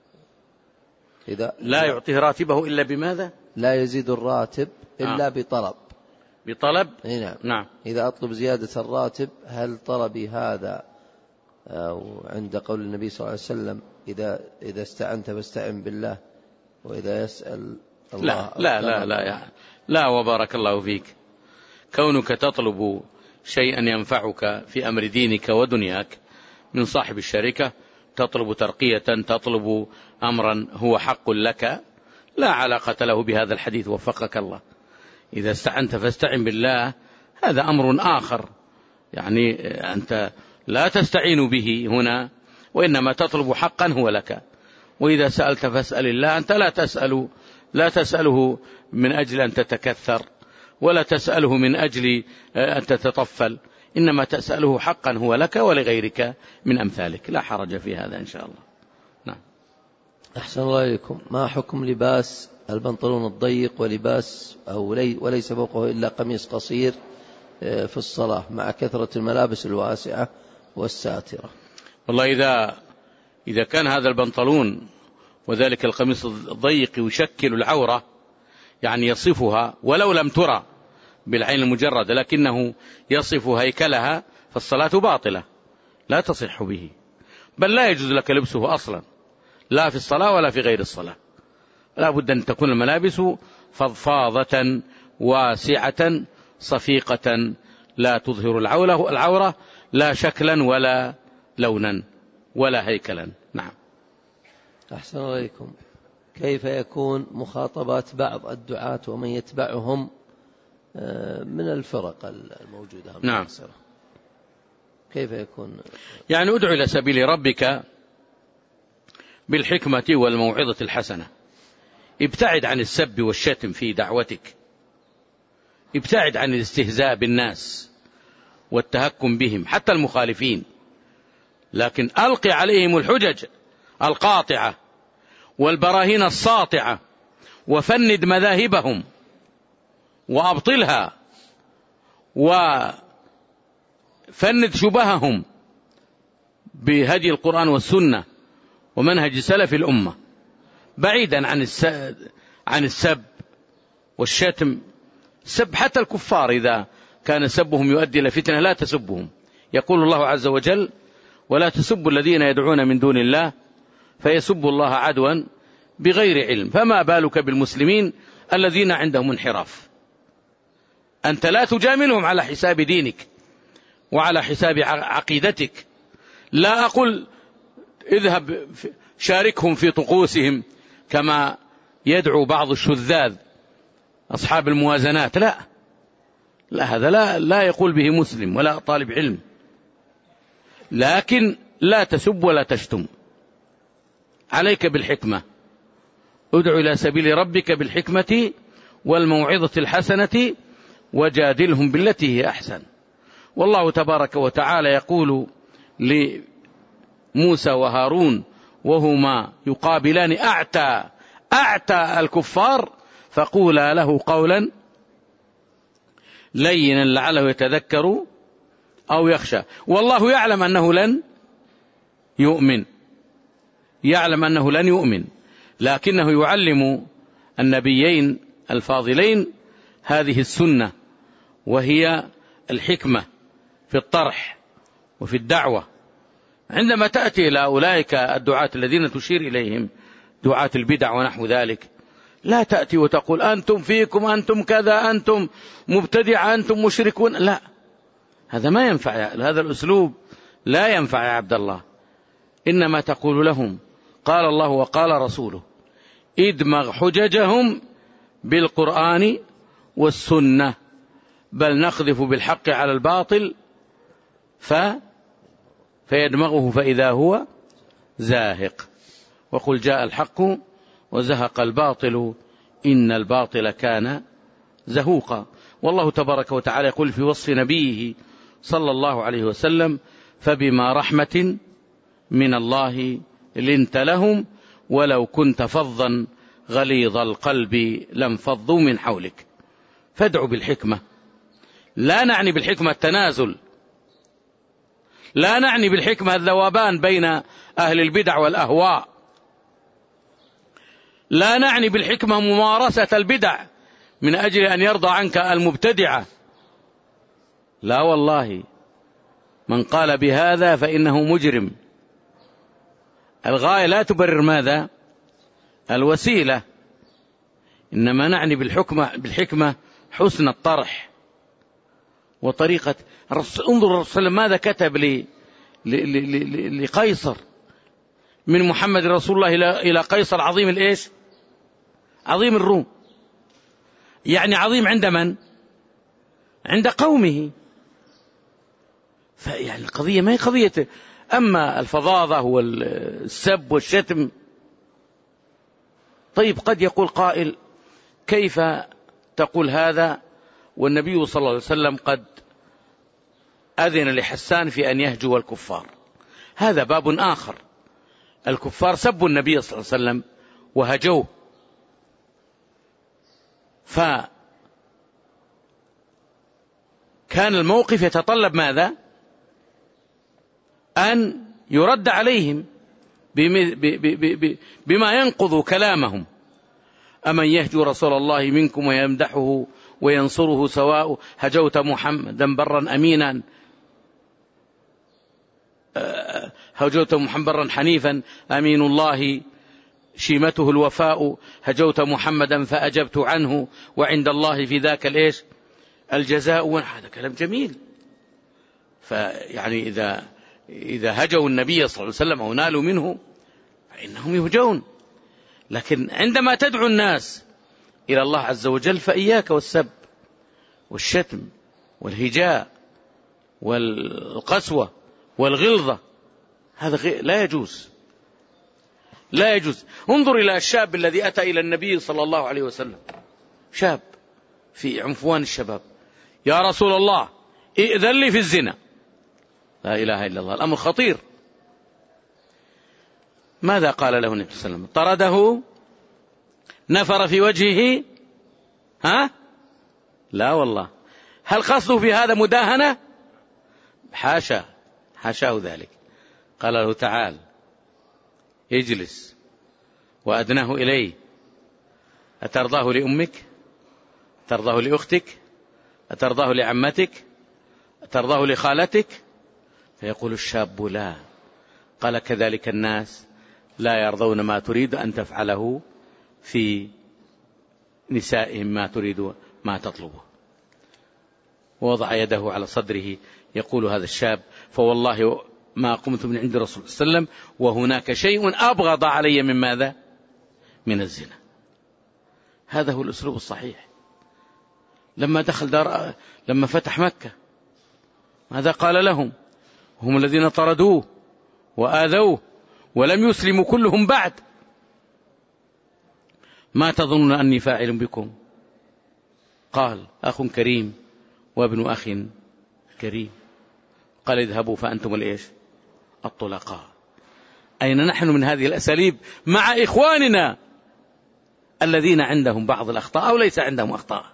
إذا لا يعطيه راتبه إلا بماذا؟ لا يزيد الراتب إلا آه. بطلب. بطلب؟ نعم. نعم. إذا أطلب زيادة الراتب هل طلبي هذا أو عند قول النبي صلى الله عليه وسلم إذا إذا استعنت فاستعن بالله وإذا يسأل الله؟ لا لا لا لا, يعني لا وبارك الله فيك. كونك تطلب شيئا ينفعك في أمر دينك ودنياك من صاحب الشركة، تطلب ترقية، تطلب أمرا هو حق لك، لا علاقة له بهذا الحديث وفقك الله. إذا استعنت فاستعن بالله هذا أمر آخر، يعني أنت لا تستعين به هنا وإنما تطلب حقا هو لك. وإذا سألت فاسأل الله، أنت لا تسأل لا تسأله من أجل أن تتكثر ولا تسأله من أجل أن تتطفل، إنما تسأله حقا هو لك ولغيرك من أمثالك، لا حرج في هذا إن شاء الله. نعم. أحسن الله إليكم. ما حكم لباس البنطلون الضيق ولباس أو وليس فوقه إلا قميص قصير في الصلاة مع كثرة الملابس الواسعة والساترة؟ والله إذا إذا كان هذا البنطلون وذلك القميص الضيق يشكل العورة، يعني يصفها ولو لم ترى بالعين المجردة لكنه يصف هيكلها، فالصلاة باطلة لا تصح به، بل لا يجوز لك لبسه أصلا، لا في الصلاة ولا في غير الصلاة. لا بد أن تكون الملابس فضفاضة واسعة صفيقة لا تظهر العورة لا شكلا ولا لونا ولا هيكلا. نعم. أحسن عليكم. كيف يكون مخاطبات بعض الدعاة ومن يتبعهم من الفرق الموجودة؟ نعم. كيف يكون؟ يعني ادعو إلى سبيل ربك بالحكمة والموعظة الحسنة، ابتعد عن السب والشتم في دعوتك، ابتعد عن الاستهزاء بالناس والتهكم بهم حتى المخالفين، لكن ألقي عليهم الحجج القاطعة والبراهين الساطعة وفند مذاهبهم وأبطلها وفند شبههم بهدي القرآن والسنة ومنهج سلف الأمة، بعيدا عن عن السب والشتم. سب حتى الكفار إذا كان سبهم يؤدي إلى فتنة لا تسبهم. يقول الله عز وجل: ولا تسبوا الذين يدعون من دون الله فيسبوا الله عدوا بغير علم. فما بالك بالمسلمين الذين عندهم انحراف؟ أنت لا تجاملهم على حساب دينك وعلى حساب عقيدتك. لا أقول اذهب شاركهم في طقوسهم كما يدعو بعض الشذاذ أصحاب الموازنات، لا لا هذا لا, لا يقول به مسلم ولا طالب علم. لكن لا تسب ولا تشتم، عليك بالحكمة، ادعو إلى سبيل ربك بالحكمة والموعظة الحسنة وجادلهم بالتي هي أحسن. والله تبارك وتعالى يقول لموسى وهارون وهما يقابلان أعتى أعتى الكفار: فقولا له قولا لينا لعله يتذكر أو يخشى. والله يعلم أنه لن يؤمن، يعلم أنه لن يؤمن، لكنه يعلم النبيين الفاضلين هذه السنة، وهي الحكمة في الطرح وفي الدعوة. عندما تأتي إلى أولئك الدعاة الذين تشير إليهم دعاة البدع ونحو ذلك، لا تأتي وتقول أنتم فيكم، أنتم كذا، أنتم مبتدع، أنتم مشركون. لا، هذا ما ينفع، هذا الأسلوب لا ينفع يا عبد الله. إنما تقول لهم قال الله وقال رسوله، ادمغ حججهم بالقرآن والسنة، بل نقذف بالحق على الباطل ف فيدمغه فإذا هو زاهق. وقل جاء الحق وزهق الباطل إن الباطل كان زهوقا. والله تبارك وتعالى يقول في وصف نبيه صلى الله عليه وسلم: فبما رحمة من الله لنت لهم ولو كنت فظا غليظ القلب لانفضوا من حولك. فادعوا بالحكمة. لا نعني بالحكمة التنازل، لا نعني بالحكمة الذوبان بين أهل البدع والأهواء، لا نعني بالحكمة ممارسة البدع من أجل أن يرضى عنك المبتدعة. لا والله، من قال بهذا فإنه مجرم. الغاية لا تبرر ماذا؟ الوسيلة. إنما نعني بالحكمة بالحكمة حسن الطرح وطريقة. انظر الرسول ماذا كتب لي لقيصر من محمد رسول الله إلى قيصر عظيم الإيش؟ عظيم الروم. يعني عظيم عند من؟ عند قومه. فيعني القضية ما هي قضية. أما الفظاظة والسب والشتم، طيب قد يقول قائل: كيف تقول هذا والنبي صلى الله عليه وسلم قد أذن لحسان في أن يهجو الكفار؟ هذا باب آخر. الكفار سبوا النبي صلى الله عليه وسلم وهجوه، فكان الموقف يتطلب ماذا؟ أن يرد عليهم بما ينقض كلامهم. أمن يهجو رسول الله منكم ويمدحه وينصره سواء هجوت محمدا برا أمينا هجوت محمدا حنيفا أمين الله شيمته الوفاء هجوت محمدا فأجبت عنه وعند الله في ذاك الإيش الجزاء. هذا كلام جميل. فيعني إذا إذا هجوا النبي صلى الله عليه وسلم أو نالوا منه فإنهم يهجون. لكن عندما تدعو الناس إلى الله عز وجل فإياك والسب والشتم والهجاء والقسوة والغلظة، هذا لا يجوز، لا يجوز. انظر إلى الشاب الذي أتى إلى النبي صلى الله عليه وسلم، شاب في عنفوان الشباب: يا رسول الله ائذن لي في الزنا. لا إله إلا الله، الأمر خطير. ماذا قال له النبي صلى الله عليه وسلم؟ طرده؟ نفر في وجهه؟ ها؟ لا والله. هل قصده في هذا مداهنة؟ حاشا، حاشاه ذلك. قال له: تعال اجلس، وأدناه إليه: أترضاه لأمك؟ أترضاه لأختك؟ أترضاه لعمتك؟ أترضاه لخالتك؟ فيقول الشاب: لا. قال: كذلك الناس لا يرضون ما تريد أن تفعله في نسائهم ما تريد ما تطلبه. ووضع يده على صدره يقول هذا الشاب: فوالله ما قمت من عند رسول الله صلى الله عليه وسلم وهناك شيء أبغض علي من ماذا؟ من الزنا. هذا هو الأسلوب الصحيح. لما دخل دار، لما فتح مكة، ماذا قال لهم؟ هم الذين طردوه وآذوه ولم يسلموا كلهم بعد: ما تظنون أني فاعل بكم؟ قال: أخ كريم وابن أخ كريم. قال: اذهبوا فأنتم الإيش؟ الطلقاء. أين نحن من هذه الأساليب مع إخواننا الذين عندهم بعض الأخطاء أو ليس عندهم أخطاء؟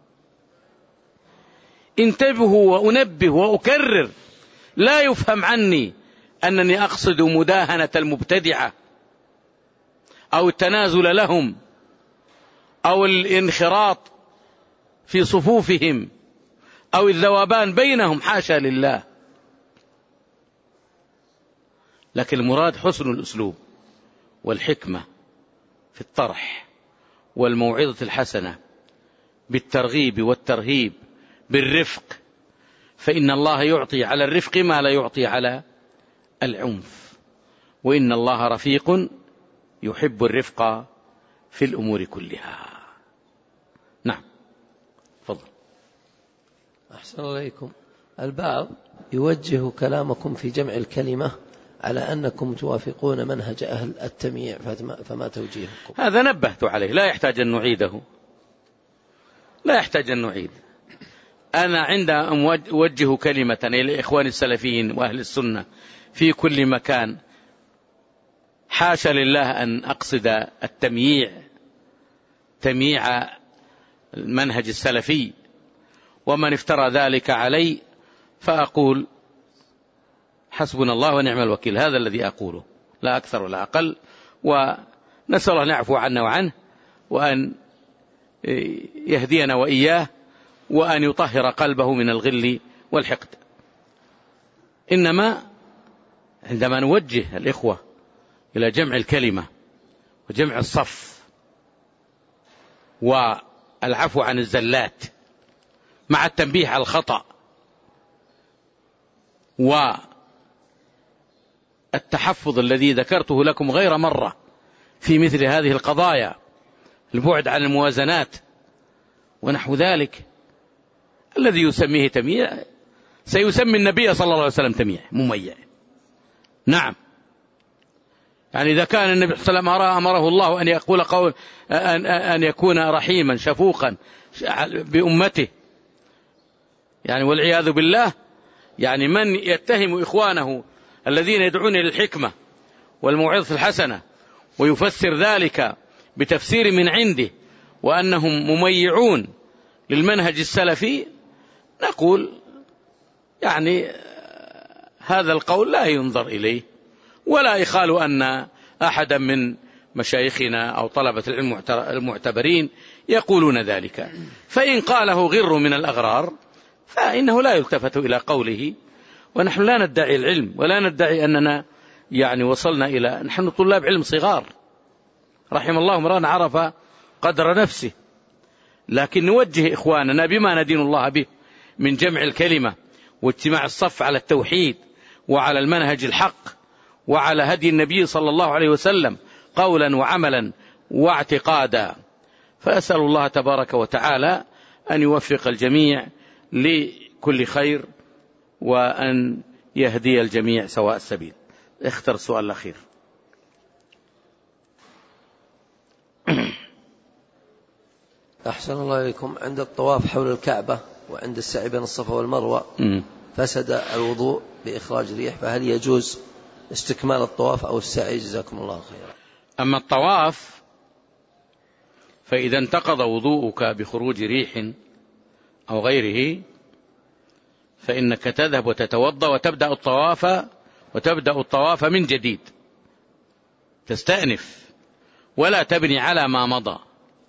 انتبهوا وأنبه وأكرر: لا يفهم عني أنني أقصد مداهنة المبتدعة أو التنازل لهم أو الانخراط في صفوفهم أو الذوبان بينهم، حاشا لله. لكن المراد حسن الأسلوب والحكمة في الطرح والموعظة الحسنة بالترغيب والترهيب بالرفق، فإن الله يعطي على الرفق ما لا يعطي على العنف. وإن الله رفيق يحب الرفق في الأمور كلها. نعم، تفضل. أحسن الله إليكم. البعض يوجه كلامكم في جمع الكلمة على أنكم توافقون منهج أهل التمييع، فما توجيهكم؟ هذا نبهت عليه، لا يحتاج أن نعيده، لا يحتاج أن نعيد. أنا عندما أوجه كلمة إلى إخوان السلفيين وأهل السنة في كل مكان، حاشا لله أن أقصد التمييع، تمييع المنهج السلفي، ومن افترى ذلك علي فأقول حسبنا الله ونعم الوكيل. هذا الذي أقوله، لا أكثر ولا أقل، ونسأل الله أن يعفو عنا وعنه، وأن يهدينا وإياه، وأن يطهر قلبه من الغل والحقد. إنما عندما نوجه الإخوة إلى جمع الكلمة وجمع الصف والعفو عن الزلات مع التنبيه على الخطأ والتحفظ الذي ذكرته لكم غير مرة في مثل هذه القضايا، البعد عن الموازنات ونحو ذلك، الذي يسميه تمييع سيسمي النبي صلى الله عليه وسلم تمييع مميع. نعم، يعني إذا كان النبي صلى الله عليه وسلم أمره الله أن يقول قول أن, أن يكون رحيما شفوقا بأمته، يعني والعياذ بالله، يعني من يتهم إخوانه الذين يدعون إلى الحكمة والموعظة الحسنة ويفسر ذلك بتفسير من عنده وأنهم مميعون للمنهج السلفي، نقول يعني هذا القول لا ينظر إليه، ولا يخال أن أحدا من مشايخنا أو طلبة العلم المعتبرين يقولون ذلك. فإن قاله غر من الأغرار فإنه لا يلتفت إلى قوله. ونحن لا ندعي العلم ولا ندعي أننا يعني وصلنا إلى، نحن طلاب علم صغار، رحم الله امرأ عرف قدر نفسه، لكن نوجه إخواننا بما ندين الله به من جمع الكلمة واجتماع الصف على التوحيد وعلى المنهج الحق وعلى هدي النبي صلى الله عليه وسلم قولا وعملا واعتقادا. فأسأل الله تبارك وتعالى أن يوفق الجميع لكل خير، وأن يهدي الجميع سواء السبيل. اختر السؤال الأخير. أحسن الله إليكم. عند الطواف حول الكعبة وعند السعي بين الصفا والمروة م. فسد الوضوء بإخراج ريح، فهل يجوز استكمال الطواف أو السعي؟ جزاكم الله خيرا. أما الطواف فإذا انتقض وضوءك بخروج ريح أو غيره فإنك تذهب وتتوضأ وتبدأ الطواف وتبدأ الطواف من جديد، تستأنف ولا تبني على ما مضى،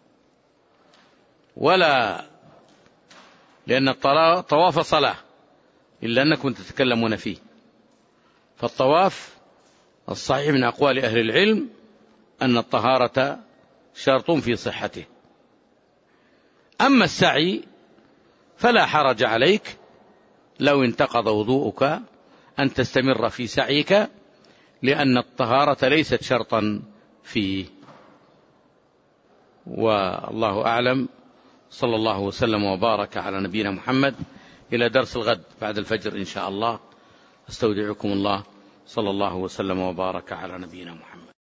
ولا لأن الطواف صلاة إلا أنكم تتكلمون فيه. فالطواف الصحيح من أقوال أهل العلم أن الطهارة شرط في صحته. أما السعي فلا حرج عليك لو انتقض وضوءك أن تستمر في سعيك، لأن الطهارة ليست شرطا فيه. والله أعلم. صلى الله وسلم وبارك على نبينا محمد. إلى درس الغد بعد الفجر إن شاء الله. استودعكم الله. صلى الله وسلم وبارك على نبينا محمد.